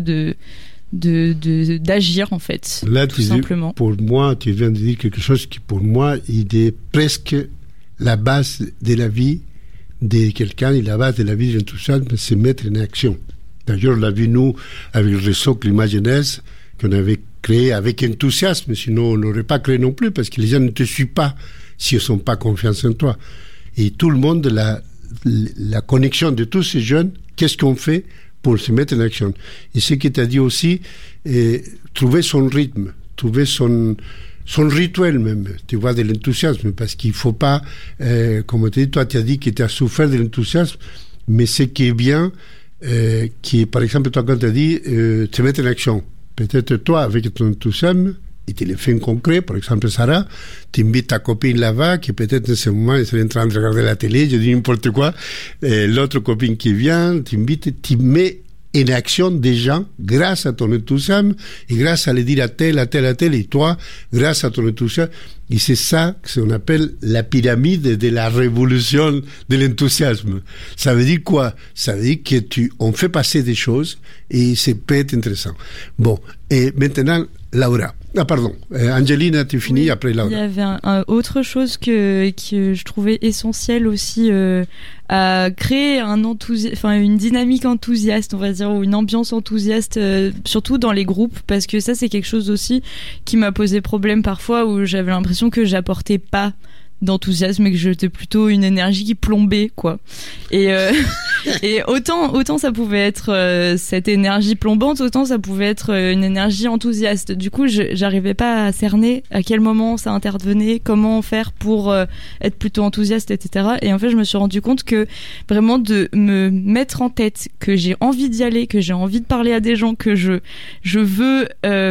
d'agir en fait. Là, tout simplement. Pour moi, tu viens de dire quelque chose qui, pour moi, il est presque la base de la vie de quelqu'un, et la base de la vie de l'enthousiasme, c'est mettre en action. D'ailleurs, on l'a vu, nous, avec le réseau Climat Jeunesse, qu'on avait créé avec enthousiasme, sinon on n'aurait pas créé non plus, parce que les gens ne te suivent pas s'ils n'ont pas confiance en toi. Et tout le monde, la connexion de tous ces jeunes, qu'est-ce qu'on fait pour se mettre en action? Et ce que tu as dit aussi, trouver son rythme. trouver son rituel même, tu vois, de l'enthousiasme, parce qu'il faut pas, comme tu dis, toi tu as dit que tu as souffert de l'enthousiasme, mais ce qui est bien, qui est, par exemple, toi quand tu as dit, te mettre en action. Peut-être toi, avec ton enthousiasme, et tu le fais en concret, par exemple Sarah, tu invites ta copine là-bas, qui peut-être en ce moment elle est en train de regarder la télé, je dis n'importe quoi, l'autre copine qui vient, tu invites, tu mets en action des gens grâce à ton enthousiasme et grâce à le dire à tel, et toi, grâce à ton enthousiasme. Et c'est ça qu'on appelle la pyramide de la révolution de l'enthousiasme. Ça veut dire quoi? Ça veut dire que on fait passer des choses et c'est peut être intéressant. Bon, et maintenant, Laura. Ah pardon, Angelina, tu finis, oui, après Laura. Il y avait autre chose que je trouvais essentiel aussi à créer une dynamique enthousiaste, on va dire, ou une ambiance enthousiaste, surtout dans les groupes, parce que ça c'est quelque chose aussi qui m'a posé problème parfois, où j'avais l'impression que j'apportais pas d'enthousiasme et que j'étais plutôt une énergie qui plombait, quoi. Et autant ça pouvait être cette énergie plombante, autant ça pouvait être une énergie enthousiaste. Du coup, j'arrivais pas à cerner à quel moment ça intervenait, comment faire pour être plutôt enthousiaste, etc. Et en fait, je me suis rendu compte que vraiment de me mettre en tête que j'ai envie d'y aller, que j'ai envie de parler à des gens, que je veux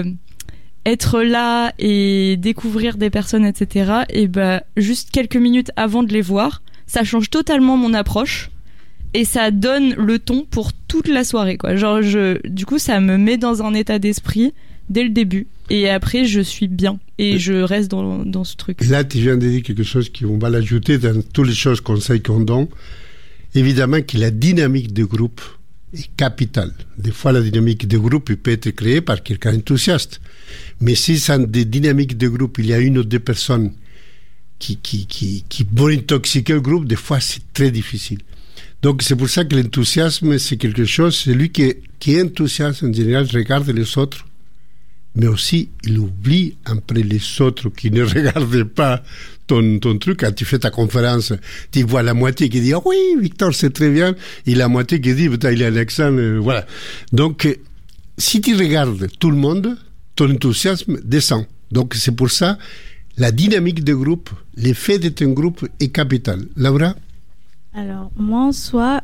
être là et découvrir des personnes, etc. Et juste quelques minutes avant de les voir, ça change totalement mon approche et ça donne le ton pour toute la soirée, quoi. Genre, du coup, ça me met dans un état d'esprit dès le début et après, je suis bien et je reste dans ce truc. Et là, tu viens de dire quelque chose qu'on va l'ajouter dans toutes les choses, conseils qu'on donne. Évidemment que la dynamique de groupe est capitale. Des fois, la dynamique de groupe peut être créée par quelqu'un enthousiaste. Mais si dans des dynamiques de groupe, il y a une ou deux personnes qui vont intoxiquer le groupe, des fois, c'est très difficile. Donc, c'est pour ça que l'enthousiasme, c'est quelque chose, celui qui est enthousiaste, en général, regarde les autres, mais aussi, il oublie après les autres qui ne regardent pas ton truc. Quand tu fais ta conférence, tu vois la moitié qui dit « Oh oui, Victor, c'est très bien », et la moitié qui dit « Putain, il est un accent, voilà ». Donc, si tu regardes tout le monde, ton enthousiasme descend. Donc, c'est pour ça, la dynamique de groupe, l'effet d'être un groupe est capital. Laura? Alors, moi, en soi,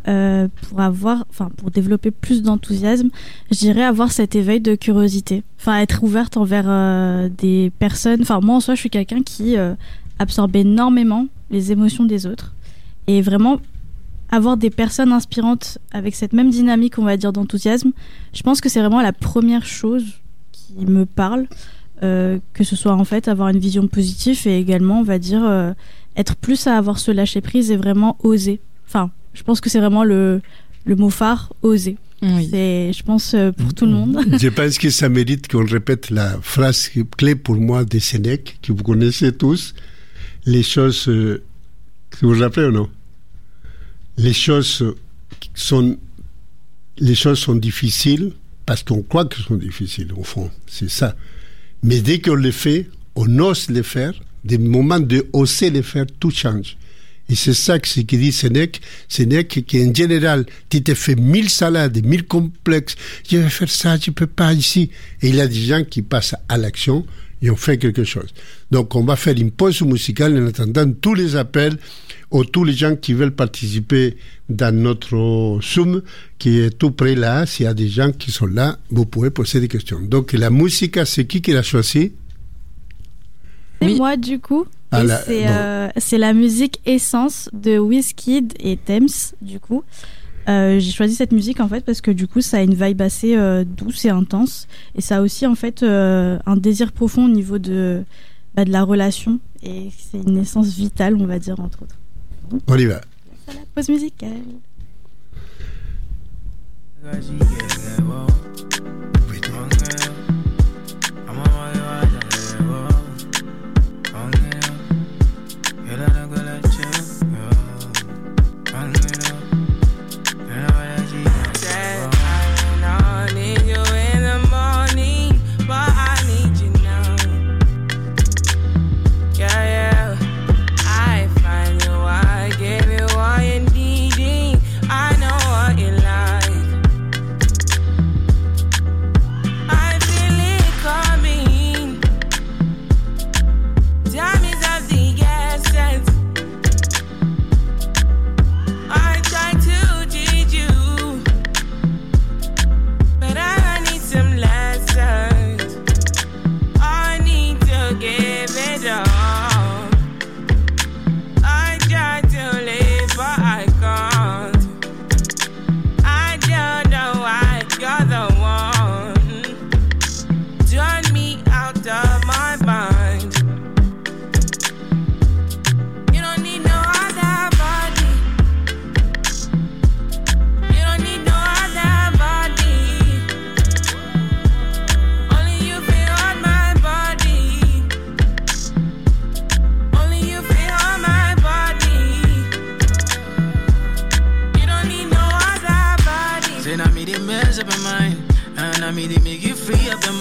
pour développer plus d'enthousiasme, je dirais avoir cet éveil de curiosité. Enfin, être ouverte envers des personnes. Enfin, moi, en soi, je suis quelqu'un qui absorbe énormément les émotions des autres. Et vraiment, avoir des personnes inspirantes avec cette même dynamique, on va dire, d'enthousiasme, je pense que c'est vraiment la première chose qui me parle. Que ce soit, en fait, avoir une vision positive et également, on va dire... être plus à avoir ce lâcher prise et vraiment oser. Enfin, je pense que c'est vraiment le mot phare, oser. Oui. C'est, je pense, pour tout le monde. Je pense que ça mérite qu'on répète la phrase clé pour moi de Sénèque, que vous connaissez tous. Les choses, vous vous rappelez ou non? Les choses sont difficiles parce qu'on croit qu'elles sont difficiles, au fond. C'est ça. Mais dès qu'on les fait, on ose les faire. Des moments de oser les faire, tout change. Et c'est ça que c'est qui dit Sénèque qu'en général, tu te fais 1000 salades, 1000 complexes, je vais faire ça, je peux pas ici. Et il y a des gens qui passent à l'action et on fait quelque chose. Donc on va faire une pause musicale en attendant tous les appels ou tous les gens qui veulent participer dans notre Zoom qui est tout près là. S'il y a des gens qui sont là, vous pouvez poser des questions. Donc la musique, c'est qui l'a choisi? Oui. Moi, du coup, c'est la musique Essence de Wizkid et Thames, du coup. J'ai choisi cette musique, en fait, parce que, du coup, ça a une vibe assez douce et intense. Et ça a aussi, en fait, un désir profond au niveau de la relation. Et c'est une essence vitale, on va dire, entre autres. On y va. C'est la pause musicale.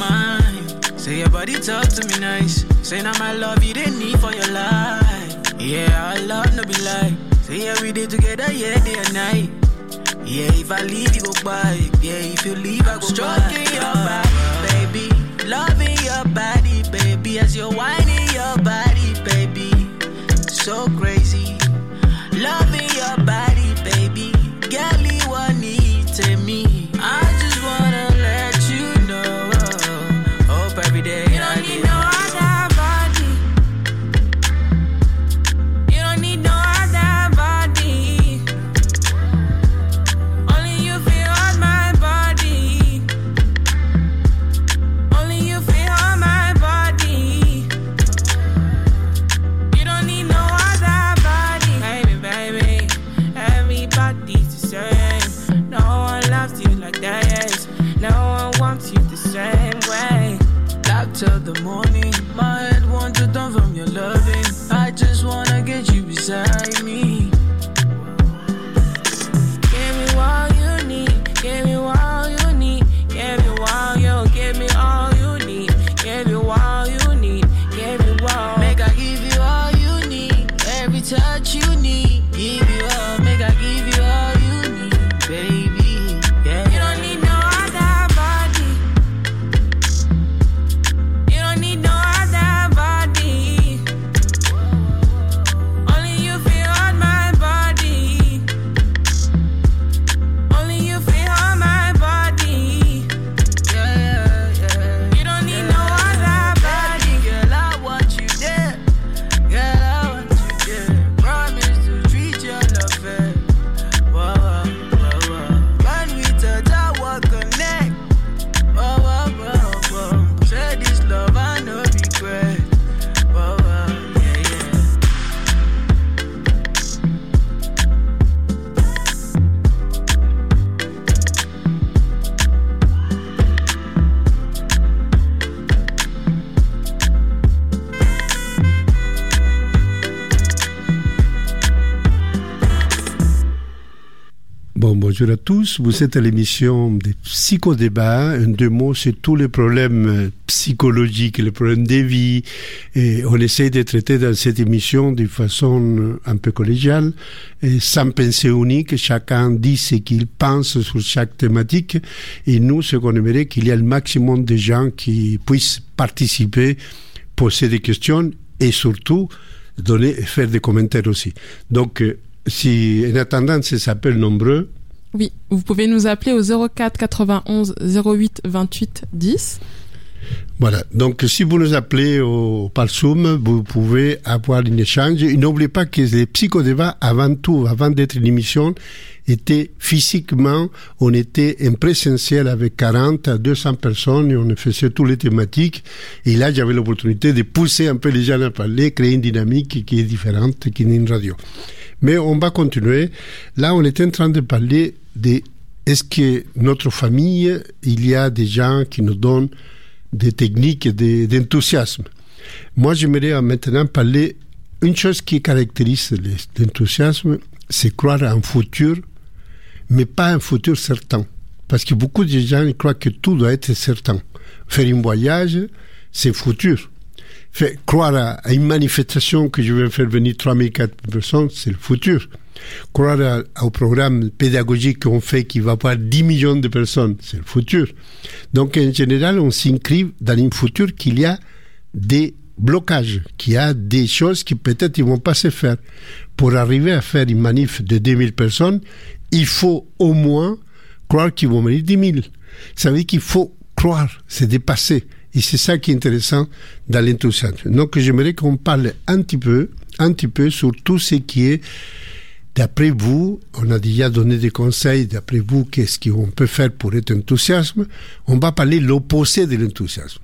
mind. Say your body talk to me nice. Say now my love you didn't need for your life. Yeah, our love no be like. Say yeah, we did together, yeah, day and night. Yeah, if I leave, you go by. Yeah, if you leave, I go stroking by. Your body, baby. Loving your body, baby. As you're whining your body, baby. So crazy. Loving your body, baby. Girl, you want need to me. I just wanna let you know. Hope every day you don't need no other body. You don't need no other body. Only you feel on my body. Only you feel on my body. You don't need no other body. Baby, baby, everybody's the same. No one loves you like this. No one wants you the same way. Love till the morning. My head wants to turn from your loving. I just wanna get you beside me. Give me all you need. Give me all you need. Give me all you. Give me all you need. Give me all you need. Give me all. Make I give you all you need. Every touch you need. Give you all. Make I give you all you need, baby. Yeah. You don't need no other body. You don't need no other body. Only you feel on my body. Only you feel on my body. Yeah, yeah. You don't need no other body. Girl, I want you there. Girl, I want you there. Promise to treat your love fair. Whoa, whoa, whoa, whoa. When we touch, I will connect. Whoa, whoa, whoa, whoa. Say this love, I no regret. Whoa, whoa, yeah, yeah. Bon, bonjour à tous. Vous êtes à l'émission des psychodébats. En deux mots, c'est tous les problèmes psychologiques, les problèmes de vie. Et on essaie de traiter dans cette émission de façon un peu collégiale et sans pensée unique. Chacun dit ce qu'il pense sur chaque thématique. Et nous, ce qu'on aimerait, qu'il y ait le maximum de gens qui puissent participer, poser des questions et surtout faire des commentaires aussi. Donc, si en attendant ça s'appelle nombreux. Oui, vous pouvez nous appeler au 04 91 08 28 10. Voilà, donc si vous nous appelez par Zoom, vous pouvez avoir un échange. Et n'oubliez pas que les psychodébats, avant tout, avant d'être une émission, étaient physiquement, on était en présentiel avec 40 à 200 personnes et on faisait toutes les thématiques. Et là, j'avais l'opportunité de pousser un peu les gens à parler, créer une dynamique qui est différente qu'une radio. Mais on va continuer. Là, on est en train de parler de est-ce que notre famille, il y a des gens qui nous donnent des techniques d'enthousiasme. Moi, j'aimerais maintenant parler une chose qui caractérise l'enthousiasme, c'est croire à un futur, mais pas un futur certain. Parce que beaucoup de gens croient que tout doit être certain. Faire un voyage, c'est futur. Croire à une manifestation que je vais faire venir 3 4 personnes, c'est le futur. Croire au programme pédagogique qu'on fait qui va avoir 10 millions de personnes, c'est le futur. Donc, en général, on s'inscrit dans un futur qu'il y a des blocages, qu'il y a des choses qui peut-être ne vont pas se faire. Pour arriver à faire une manif de 2000 personnes, il faut au moins croire qu'ils vont venir 10 000. Ça veut dire qu'il faut croire, c'est dépasser. Et c'est ça qui est intéressant dans l'enthousiasme. Donc, j'aimerais qu'on parle un petit peu sur tout ce qui est, d'après vous, on a déjà donné des conseils, d'après vous, qu'est-ce qu'on peut faire pour être enthousiaste. On va parler l'opposé de l'enthousiasme.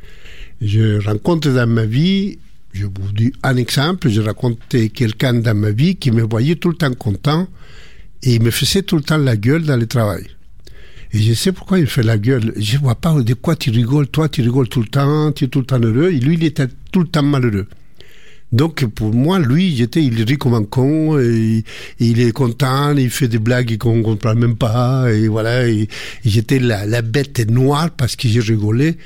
Je rencontre dans ma vie, je vous dis un exemple, je racontais quelqu'un dans ma vie qui me voyait tout le temps content et il me faisait tout le temps la gueule dans le travail. Et je sais pourquoi il fait la gueule. Je vois pas de quoi tu rigoles. Toi, tu rigoles tout le temps, tu es tout le temps heureux. Et lui, il était tout le temps malheureux. Donc, pour moi, lui, il rit comme un con, et il est content, il fait des blagues qu'on ne comprend même pas, et voilà, et j'étais la bête noire parce que j'ai rigolé.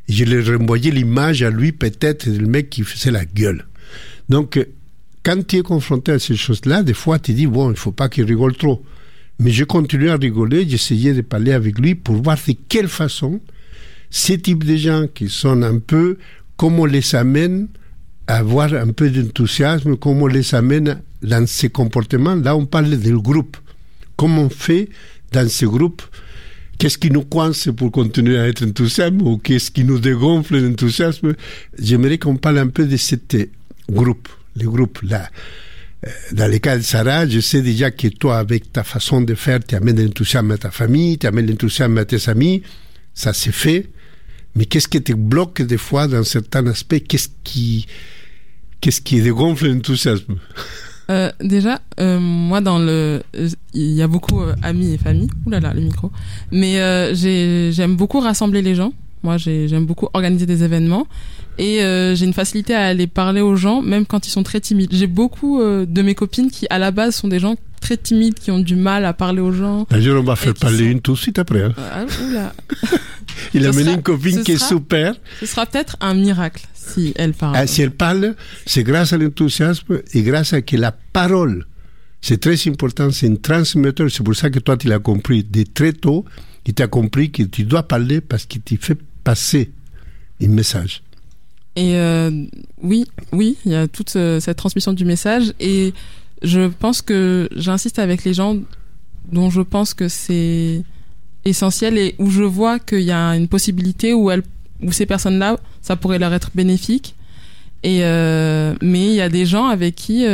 Et je lui renvoyais l'image à lui, peut-être, du mec qui faisait la gueule. Donc, quand tu es confronté à ces choses-là, des fois, tu dis, bon, il ne faut pas qu'il rigole trop. Mais je continuais à rigoler, j'essayais de parler avec lui pour voir de quelle façon ces types de gens qui sont un peu, comment on les amène à avoir un peu d'enthousiasme, comment on les amène dans ces comportements. Là, on parle du groupe. Comment on fait dans ce groupe? Qu'est-ce qui nous coince pour continuer à être enthousiasme ou qu'est-ce qui nous dégonfle l'enthousiasme? J'aimerais qu'on parle un peu de ce groupe, les groupes là. Dans le cas de Sarah, je sais déjà que toi, avec ta façon de faire, tu amènes l'enthousiasme à ta famille, tu amènes l'enthousiasme à tes amis, ça c'est fait. Mais qu'est-ce qui te bloque des fois dans certains aspects? Qu'est-ce qui dégonfle l'enthousiasme? Déjà, moi il y a beaucoup amis et famille. Ouh là là, le micro. Mais j'aime beaucoup rassembler les gens. Moi, j'aime beaucoup organiser des événements et j'ai une facilité à aller parler aux gens, même quand ils sont très timides. J'ai beaucoup de mes copines qui, à la base, sont des gens très timides, qui ont du mal à parler aux gens. D'ailleurs, on va faire parler une tout de suite après. Hein. Oula. Il a mené une copine qui est super. Ce sera peut-être un miracle si elle parle. Si elle parle, c'est grâce à l'enthousiasme et grâce à que la parole, c'est très important, c'est un transmetteur. C'est pour ça que toi, tu l'as compris de très tôt. Tu as compris que tu dois parler parce que tu fais passer un message. Et oui, il y a toute cette transmission du message et je pense que j'insiste avec les gens dont je pense que c'est essentiel et où je vois qu'il y a une possibilité où ces personnes-là, ça pourrait leur être bénéfique. Et mais il y a des gens avec qui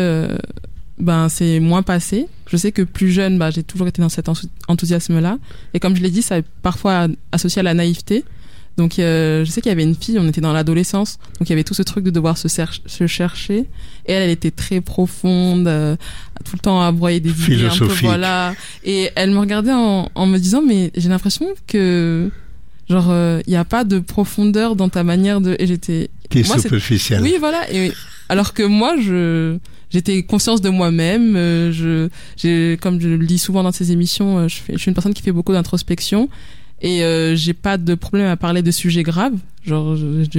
c'est moins passé. Je sais que plus jeune, j'ai toujours été dans cet enthousiasme-là. Et comme je l'ai dit, ça est parfois associé à la naïveté. Donc je sais qu'il y avait une fille, on était dans l'adolescence, donc il y avait tout ce truc de devoir se chercher. Et elle était très profonde, tout le temps à broyer des idées un peu, voilà. Et elle me regardait en me disant, mais j'ai l'impression que genre il y a pas de profondeur dans ta manière de. Et j'étais. Qui est superficielle. Oui, voilà. Et alors que moi, j'étais conscience de moi-même. Comme je le dis souvent dans ces émissions, je suis une personne qui fait beaucoup d'introspection. Et j'ai pas de problème à parler de sujets graves, genre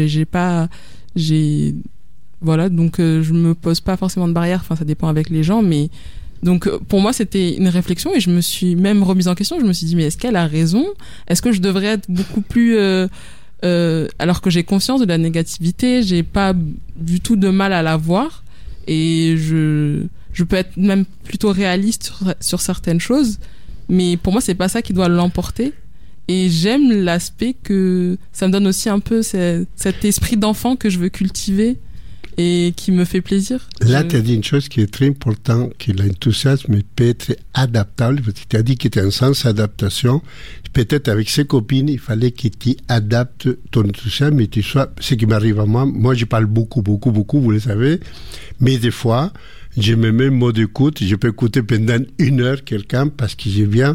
voilà, donc je me pose pas forcément de barrière, enfin ça dépend avec les gens, mais donc pour moi c'était une réflexion et je me suis même remise en question. Je me suis dit, mais est-ce qu'elle a raison? Est-ce que je devrais être beaucoup plus alors que j'ai conscience de la négativité, j'ai pas du tout de mal à la voir et je peux être même plutôt réaliste sur certaines choses, mais pour moi c'est pas ça qui doit l'emporter. Et j'aime l'aspect que ça me donne aussi un peu cet esprit d'enfant que je veux cultiver et qui me fait plaisir. Là, tu as dit une chose qui est très importante, que l'enthousiasme peut être adaptable. Tu as dit qu'il y a un sens d'adaptation. Peut-être avec ses copines, il fallait que tu adaptes ton enthousiasme et tu sois... Ce qui m'arrive à moi, je parle beaucoup, vous le savez, mais des fois, je me mets en mode écoute, je peux écouter pendant 1 heure quelqu'un parce que je viens...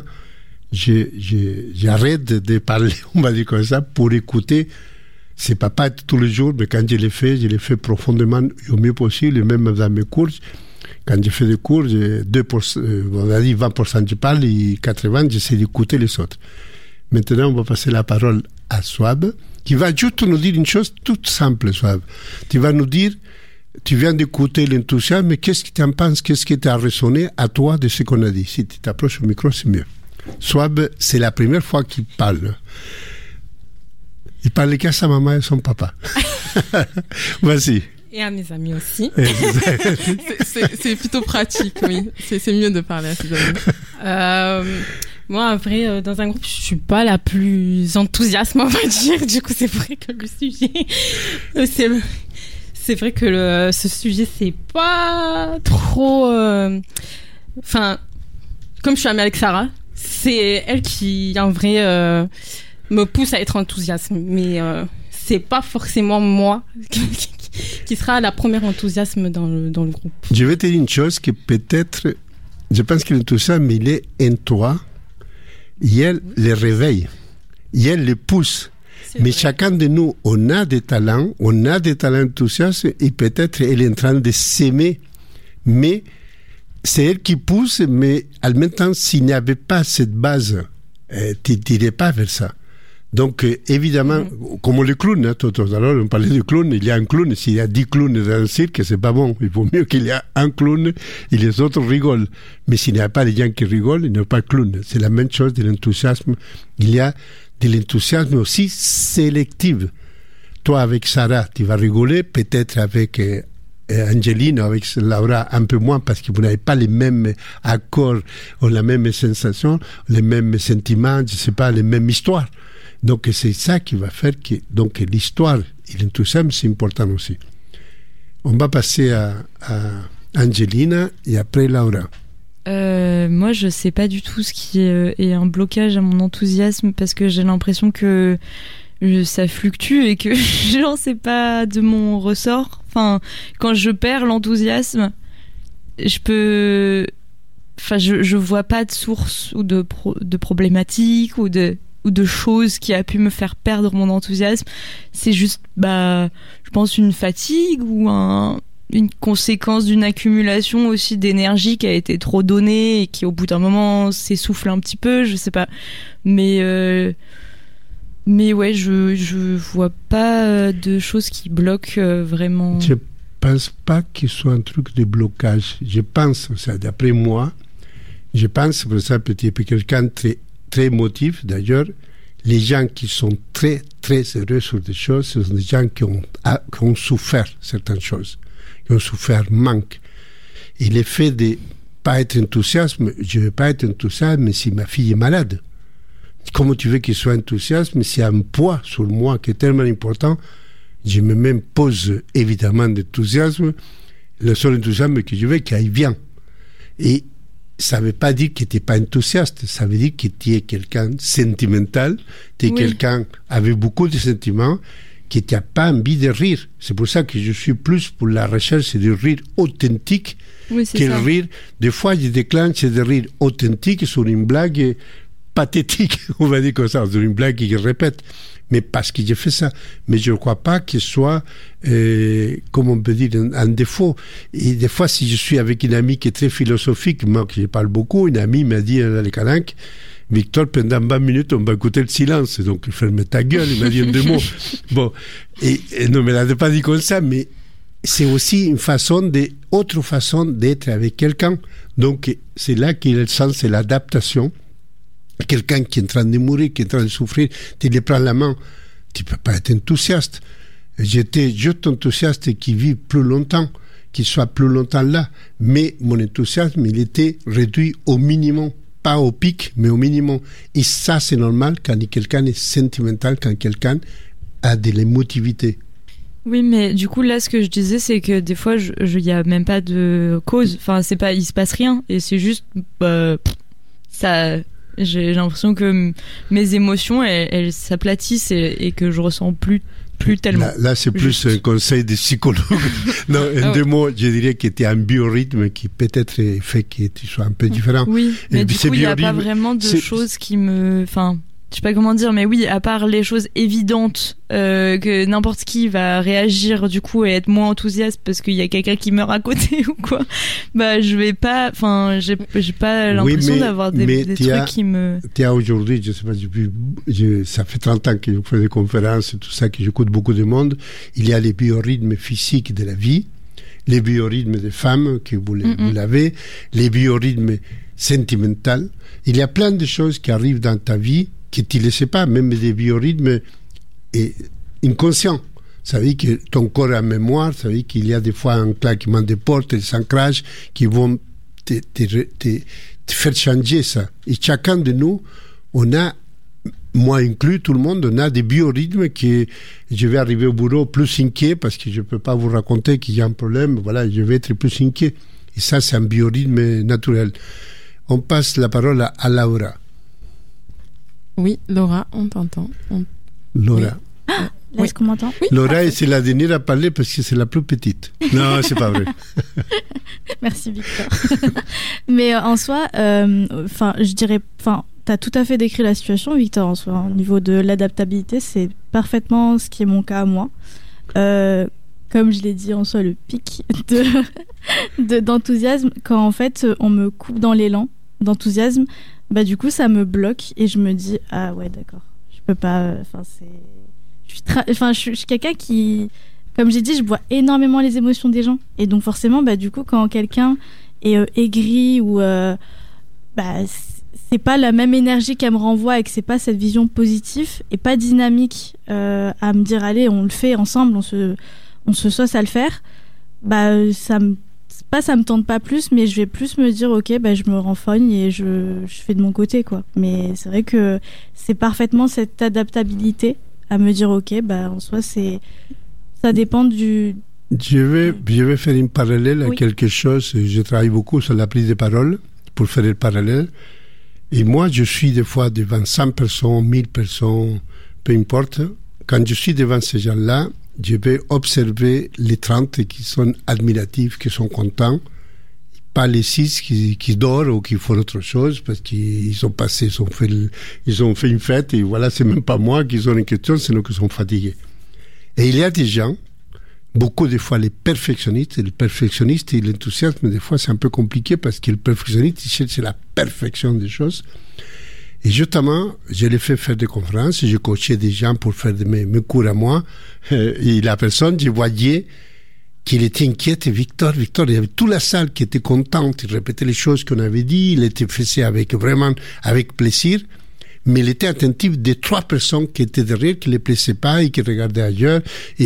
J'arrête de parler, on va dire comme ça, pour écouter. C'est pas tous les jours, mais quand je l'ai fait profondément au mieux possible, et même dans mes cours. Quand je fais des cours, 2%, on a dit 20% je parle et 80% j'essaie d'écouter les autres. Maintenant, on va passer la parole à Souabe, qui va juste nous dire une chose toute simple, Souabe. Tu vas nous dire, tu viens d'écouter l'enthousiasme, mais qu'est-ce que tu en penses, qu'est-ce qui t'a résonné à toi de ce qu'on a dit? Si tu t'approches au micro, c'est mieux. Souabe, c'est la première fois qu'il parle. Il parle qu'à sa maman et son papa. Vas-y. Et à mes amis aussi. C'est plutôt pratique, oui. C'est mieux de parler à ses amis. Moi, en vrai, dans un groupe, je suis pas la plus enthousiaste, on va dire. Du coup, c'est vrai que le sujet... c'est vrai que ce sujet, c'est pas trop... Enfin, comme je suis amie avec Sarah, c'est elle qui, en vrai, me pousse à être enthousiaste. Mais c'est pas forcément moi qui sera la première enthousiasme dans le groupe. Je vais te dire une chose que peut-être... Je pense que l'enthousiasme, il est en toi. Et elle le réveille. Et elle le pousse. Mais chacun de nous, on a des talents enthousiastes et peut-être elle est en train de s'aimer. Mais c'est elle qui pousse, mais en même temps, s'il n'y avait pas cette base, tu n'irais pas vers ça. Donc, évidemment, comme les clowns, tout à l'heure, on parlait de clowns, il y a un clown, s'il y a 10 clowns dans un cirque, c'est pas bon. Il vaut mieux qu'il y ait un clown et les autres rigolent. Mais s'il n'y a pas des gens qui rigolent, il n'y a pas de clown. C'est la même chose de l'enthousiasme. Il y a de l'enthousiasme aussi sélectif. Toi, avec Sarah, tu vas rigoler, peut-être avec Angeline, avec Laura, un peu moins, parce que vous n'avez pas les mêmes accords, ou la même sensation, les mêmes sentiments, je sais pas, les mêmes histoires. Donc, c'est ça qui va faire que, donc, l'histoire et l'enthousiasme, c'est important aussi. On va passer à Angelina et après Laura. Moi, je sais pas du tout ce qui est un blocage à mon enthousiasme, parce que j'ai l'impression que ça fluctue et que genre c'est pas de mon ressort. Enfin, quand je perds l'enthousiasme, je vois pas de source ou de problématique ou de choses qui a pu me faire perdre mon enthousiasme. C'est juste, je pense, une fatigue ou une conséquence d'une accumulation aussi d'énergie qui a été trop donnée et qui au bout d'un moment s'essouffle un petit peu, je sais pas. Mais ouais, je vois pas de choses qui bloquent vraiment. Je pense pas qu'il soit un truc de blocage. Je pense, ça, d'après moi, je pense, pour exemple, tu es quelqu'un très, très émotif. D'ailleurs, les gens qui sont très, très heureux sur des choses, ce sont des gens qui ont souffert certaines choses, qui ont souffert manque. Et l'effet de pas être enthousiaste, je ne veux pas être enthousiaste, mais si ma fille est malade, comment tu veux qu'il soit enthousiaste, mais s'il y a un poids sur moi qui est tellement important, je me même pose évidemment d'enthousiasme. Le seul enthousiasme que je veux, qu'il aille bien. Et ça ne veut pas dire que tu n'es pas enthousiaste, ça veut dire que tu es quelqu'un sentimental, tu es quelqu'un avec beaucoup de sentiments, que tu n'as pas envie de rire. C'est pour ça que je suis plus pour la recherche du rire authentique que le rire. Des fois, je déclenche des rires authentiques sur une blague pathétique, on va dire comme ça, sur une blague qui répète. Mais parce que j'ai fait ça. Mais je ne crois pas qu'il soit, comment on peut dire, un défaut. Et des fois, si je suis avec une amie qui est très philosophique, moi qui parle beaucoup, une amie m'a dit à les calanques, Victor, pendant 20 minutes, on va écouter le silence. Donc, ferme ta gueule, il m'a dit un deux mots. Bon. Et non, mais elle n'a pas dit comme ça, mais c'est aussi une autre façon d'être avec quelqu'un. Donc, c'est là qu'il y a le sens, c'est l'adaptation. Quelqu'un qui est en train de mourir, qui est en train de souffrir, tu lui prends la main, tu ne peux pas être enthousiaste. J'étais juste enthousiaste qui vit plus longtemps, qu'il soit plus longtemps là, mais mon enthousiasme, il était réduit au minimum, pas au pic, mais au minimum. Et ça, c'est normal quand quelqu'un est sentimental, quand quelqu'un a de l'émotivité. Oui, mais du coup, là, ce que je disais, c'est que des fois, il n'y a même pas de cause. Enfin, c'est pas, il se passe rien, et c'est juste, ça. J'ai l'impression que mes émotions elles s'aplatissent et que je ressens plus tellement. Là c'est plus un conseil de psychologue. Non, en deux mots, je dirais que tu as un biorhythme qui peut-être fait que tu sois un peu différent. Oui, mais du coup, il n'y a pas vraiment de choses qui me... Enfin, je sais pas comment dire, mais oui, à part les choses évidentes que n'importe qui va réagir du coup et être moins enthousiaste parce qu'il y a quelqu'un qui meurt à côté ou quoi, je vais pas, enfin, j'ai pas l'impression d'avoir des trucs qui me... Aujourd'hui, je sais pas, ça fait 30 ans que je fais des conférences et tout ça, que j'écoute beaucoup de monde. Il y a les biorhythmes physiques de la vie, les biorhythmes des femmes que vous l'avez, les biorhythmes sentimentaux. Il y a plein de choses qui arrivent dans ta vie que tu ne le sais pas, même des biorhythmes inconscients. Ça veut dire que ton corps a mémoire, ça veut dire qu'il y a des fois un claquement de porte, des ancrages qui vont te faire changer ça. Et chacun de nous, on a, moi inclus, tout le monde, on a des biorhythmes que je vais arriver au bureau plus inquiet parce que je ne peux pas vous raconter qu'il y a un problème, voilà, je vais être plus inquiet. Et ça, c'est un biorhythme naturel. On passe la parole à Laura. Oui, Laura, on t'entend. Laura. Oui. Est-ce qu'on m'entend? Oui, Laura, c'est la dernière à parler parce que c'est la plus petite. Non, c'est pas vrai. Merci, Victor. Mais en soi, je dirais, t'as tout à fait décrit la situation, Victor, en soi. Au niveau de l'adaptabilité, c'est parfaitement ce qui est mon cas à moi. Comme je l'ai dit, en soi, le pic d'enthousiasme, quand en fait, on me coupe dans l'élan d'enthousiasme, du coup, ça me bloque et je me dis, ah ouais, d'accord, je peux pas. Enfin, je suis quelqu'un qui, comme j'ai dit, je vois énormément les émotions des gens. Et donc forcément, du coup, quand quelqu'un est aigri ou c'est pas la même énergie qu'elle me renvoie et que c'est pas cette vision positive et pas dynamique à me dire allez, on le fait ensemble, on se sauce à le faire. Ça me tente pas plus, mais je vais plus me dire ok, je me renfogne et je fais de mon côté, quoi. Mais c'est vrai que c'est parfaitement cette adaptabilité à me dire ok, en soi ça dépend du. Je vais faire une parallèle à quelque chose. Je travaille beaucoup sur la prise de parole pour faire le parallèle. Et moi, je suis des fois devant 100 personnes, 1000 personnes, peu importe. Quand je suis devant ces gens-là, je vais observer les 30 qui sont admiratifs, qui sont contents, pas les 6 qui dorment ou qui font autre chose parce qu'ils sont passés, ils ont fait une fête et voilà, c'est même pas moi qui ont une question, c'est nous qui sommes fatigués. Et il y a des gens, beaucoup de fois les perfectionnistes et l'enthousiasme, des fois c'est un peu compliqué parce que le perfectionniste, il cherche la perfection des choses. Et justement, je l'ai fait faire des conférences, j'ai coaché des gens pour faire mes cours à moi, et la personne, je voyais qu'il était inquiète, et Victor, il y avait toute la salle qui était contente, il répétait les choses qu'on avait dit, il était fait vraiment avec plaisir, mais il était attentif des 3 personnes qui étaient derrière, qui ne les plaisaient pas et qui regardaient ailleurs,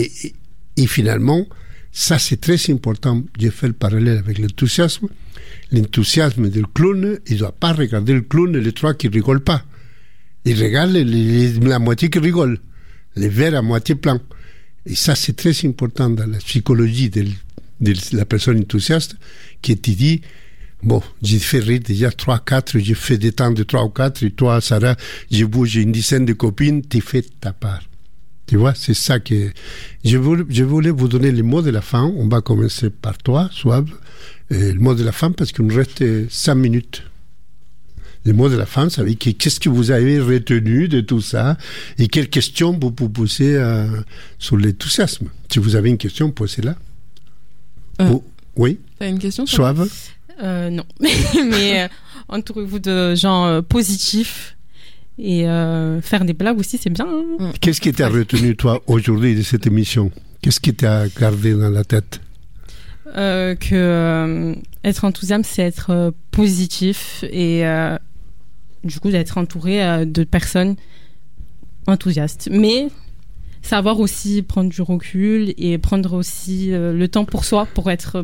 et finalement, ça c'est très important, j'ai fait le parallèle avec l'enthousiasme. L'enthousiasme du clown, il ne doit pas regarder le clown et les 3 qui ne rigolent pas. Il regarde la moitié qui rigole, les verres à moitié pleins. Et ça, c'est très important dans la psychologie de la personne enthousiaste qui te dit, bon, j'ai fait rire déjà 3, 4, j'ai fait détendre 3 ou 4, et toi, Sarah, j'ai une dizaine de copines, tu fais ta part. Tu vois, c'est ça que... Je voulais vous donner les mots de la fin. On va commencer par toi, Souave. Le mot de la fin, parce qu'il nous reste 5 minutes. Le mot de la fin, ça veut dire qu'est-ce que vous avez retenu de tout ça et quelles questions vous posez sur l'enthousiasme. Si vous avez une question, posez-la. Oui. T'as une question, Souave? Non. Mais entourez-vous de gens positifs et faire des blagues aussi, c'est bien. Hein. Qu'est-ce qui t'a retenu, toi, aujourd'hui de cette émission? Qu'est-ce qui t'a gardé dans la tête? Que être enthousiaste, c'est être positif et du coup d'être entouré de personnes enthousiastes. Mais savoir aussi prendre du recul et prendre aussi le temps pour soi pour être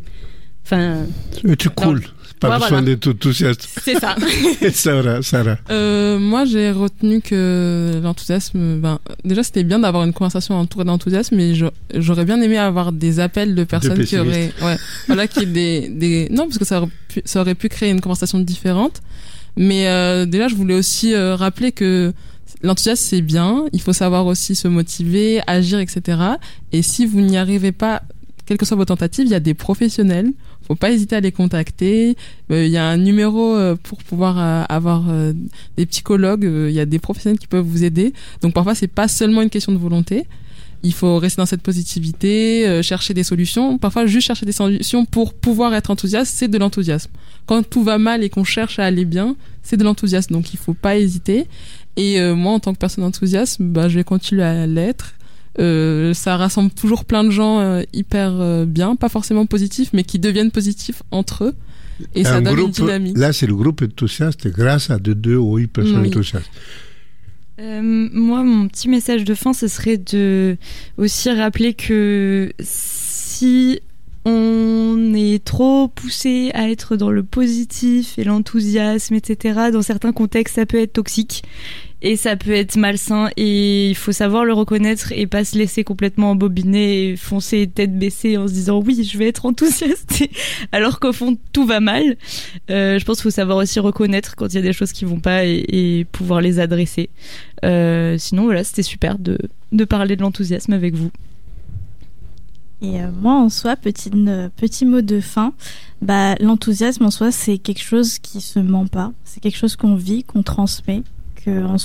tu coules. Pas besoin d'être enthousiaste. C'est ça. Et Sarah. Moi, j'ai retenu que l'enthousiasme, déjà, c'était bien d'avoir une conversation entourée d'enthousiasme, mais j'aurais bien aimé avoir des appels de personnes qui auraient, non, parce que ça aurait pu créer une conversation différente. Mais déjà, je voulais aussi rappeler que l'enthousiasme, c'est bien. Il faut savoir aussi se motiver, agir, etc. Et si vous n'y arrivez pas, quelle que soit vos tentatives, il y a des professionnels. Faut pas hésiter à les contacter. Il y a un numéro pour pouvoir avoir des psychologues. Il y a des professionnels qui peuvent vous aider. Donc parfois c'est pas seulement une question de volonté. Il faut rester dans cette positivité, chercher des solutions. Parfois juste chercher des solutions pour pouvoir être enthousiaste, c'est de l'enthousiasme. Quand tout va mal et qu'on cherche à aller bien, c'est de l'enthousiasme. Donc il faut pas hésiter. Et moi en tant que personne enthousiaste, je vais continuer à l'être. Ça rassemble toujours plein de gens hyper bien, pas forcément positifs, mais qui deviennent positifs entre eux. Et ça donne une dynamique. Là, c'est le groupe enthousiaste grâce à 2 ou 8 personnes enthousiastes. Moi, mon petit message de fin, ce serait de aussi rappeler que si on est trop poussé à être dans le positif et l'enthousiasme, etc., dans certains contextes, ça peut être toxique. Et ça peut être malsain et il faut savoir le reconnaître et pas se laisser complètement embobiner et foncer tête baissée en se disant oui, je vais être enthousiaste alors qu'au fond tout va mal. Je pense qu'il faut savoir aussi reconnaître quand il y a des choses qui vont pas et pouvoir les adresser. Sinon voilà, c'était super de parler de l'enthousiasme avec vous. Et moi en soi, petit mot de fin, l'enthousiasme en soi c'est quelque chose qui se ment pas, c'est quelque chose qu'on vit, qu'on transmet. En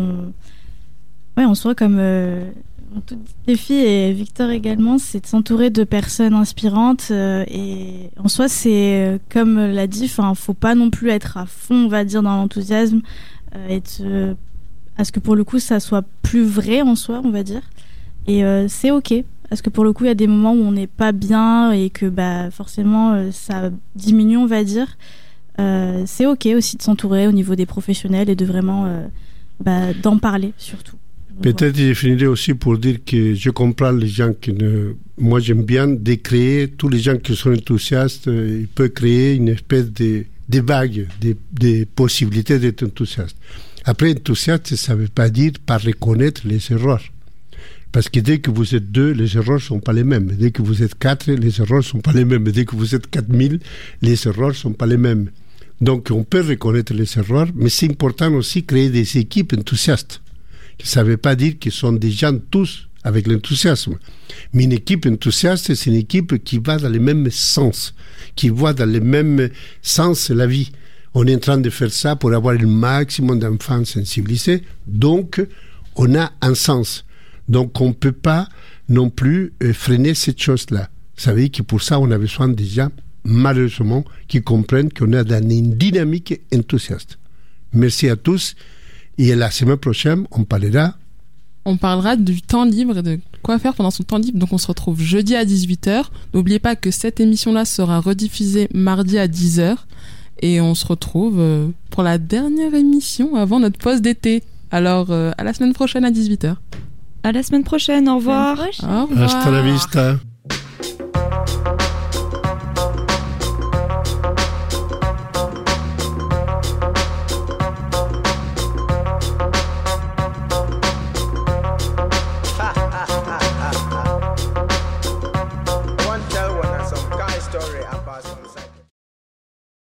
soi, comme tout défi et Victor également, c'est de s'entourer de personnes inspirantes et en soi, c'est comme l'a dit, faut pas non plus être à fond, on va dire, dans l'enthousiasme, être à ce que pour le coup ça soit plus vrai en soi, on va dire. Et c'est ok, parce que pour le coup il y a des moments où on n'est pas bien et que forcément ça diminue, on va dire. C'est ok aussi de s'entourer au niveau des professionnels et de vraiment d'en parler surtout. Peut-être je finirai aussi pour dire que je comprends les gens moi j'aime bien de créer, tous les gens qui sont enthousiastes, ils peuvent créer une espèce de vague, de possibilités d'être enthousiaste. Après, enthousiaste, ça ne veut pas dire pas reconnaître les erreurs. Parce que dès que vous êtes 2, les erreurs ne sont pas les mêmes. Dès que vous êtes 4, les erreurs ne sont pas les mêmes. Dès que vous êtes 4000, les erreurs ne sont pas les mêmes. Donc, on peut reconnaître les erreurs, mais c'est important aussi de créer des équipes enthousiastes. Ça ne veut pas dire qu'ils sont des gens tous avec l'enthousiasme. Mais une équipe enthousiaste, c'est une équipe qui va dans le même sens, qui voit dans le même sens la vie. On est en train de faire ça pour avoir le maximum d'enfants sensibilisés. Donc, on a un sens. Donc, on ne peut pas non plus freiner cette chose-là. Vous savez que pour ça, on a besoin des gens, malheureusement, qui comprennent qu'on est dans une dynamique enthousiaste. Merci à tous. Et la semaine prochaine, on parlera du temps libre et de quoi faire pendant son temps libre. Donc, on se retrouve jeudi à 18h. N'oubliez pas que cette émission-là sera rediffusée mardi à 10h. Et on se retrouve pour la dernière émission avant notre pause d'été. Alors, à la semaine prochaine à 18h. À la semaine prochaine, au revoir. Hasta la vista.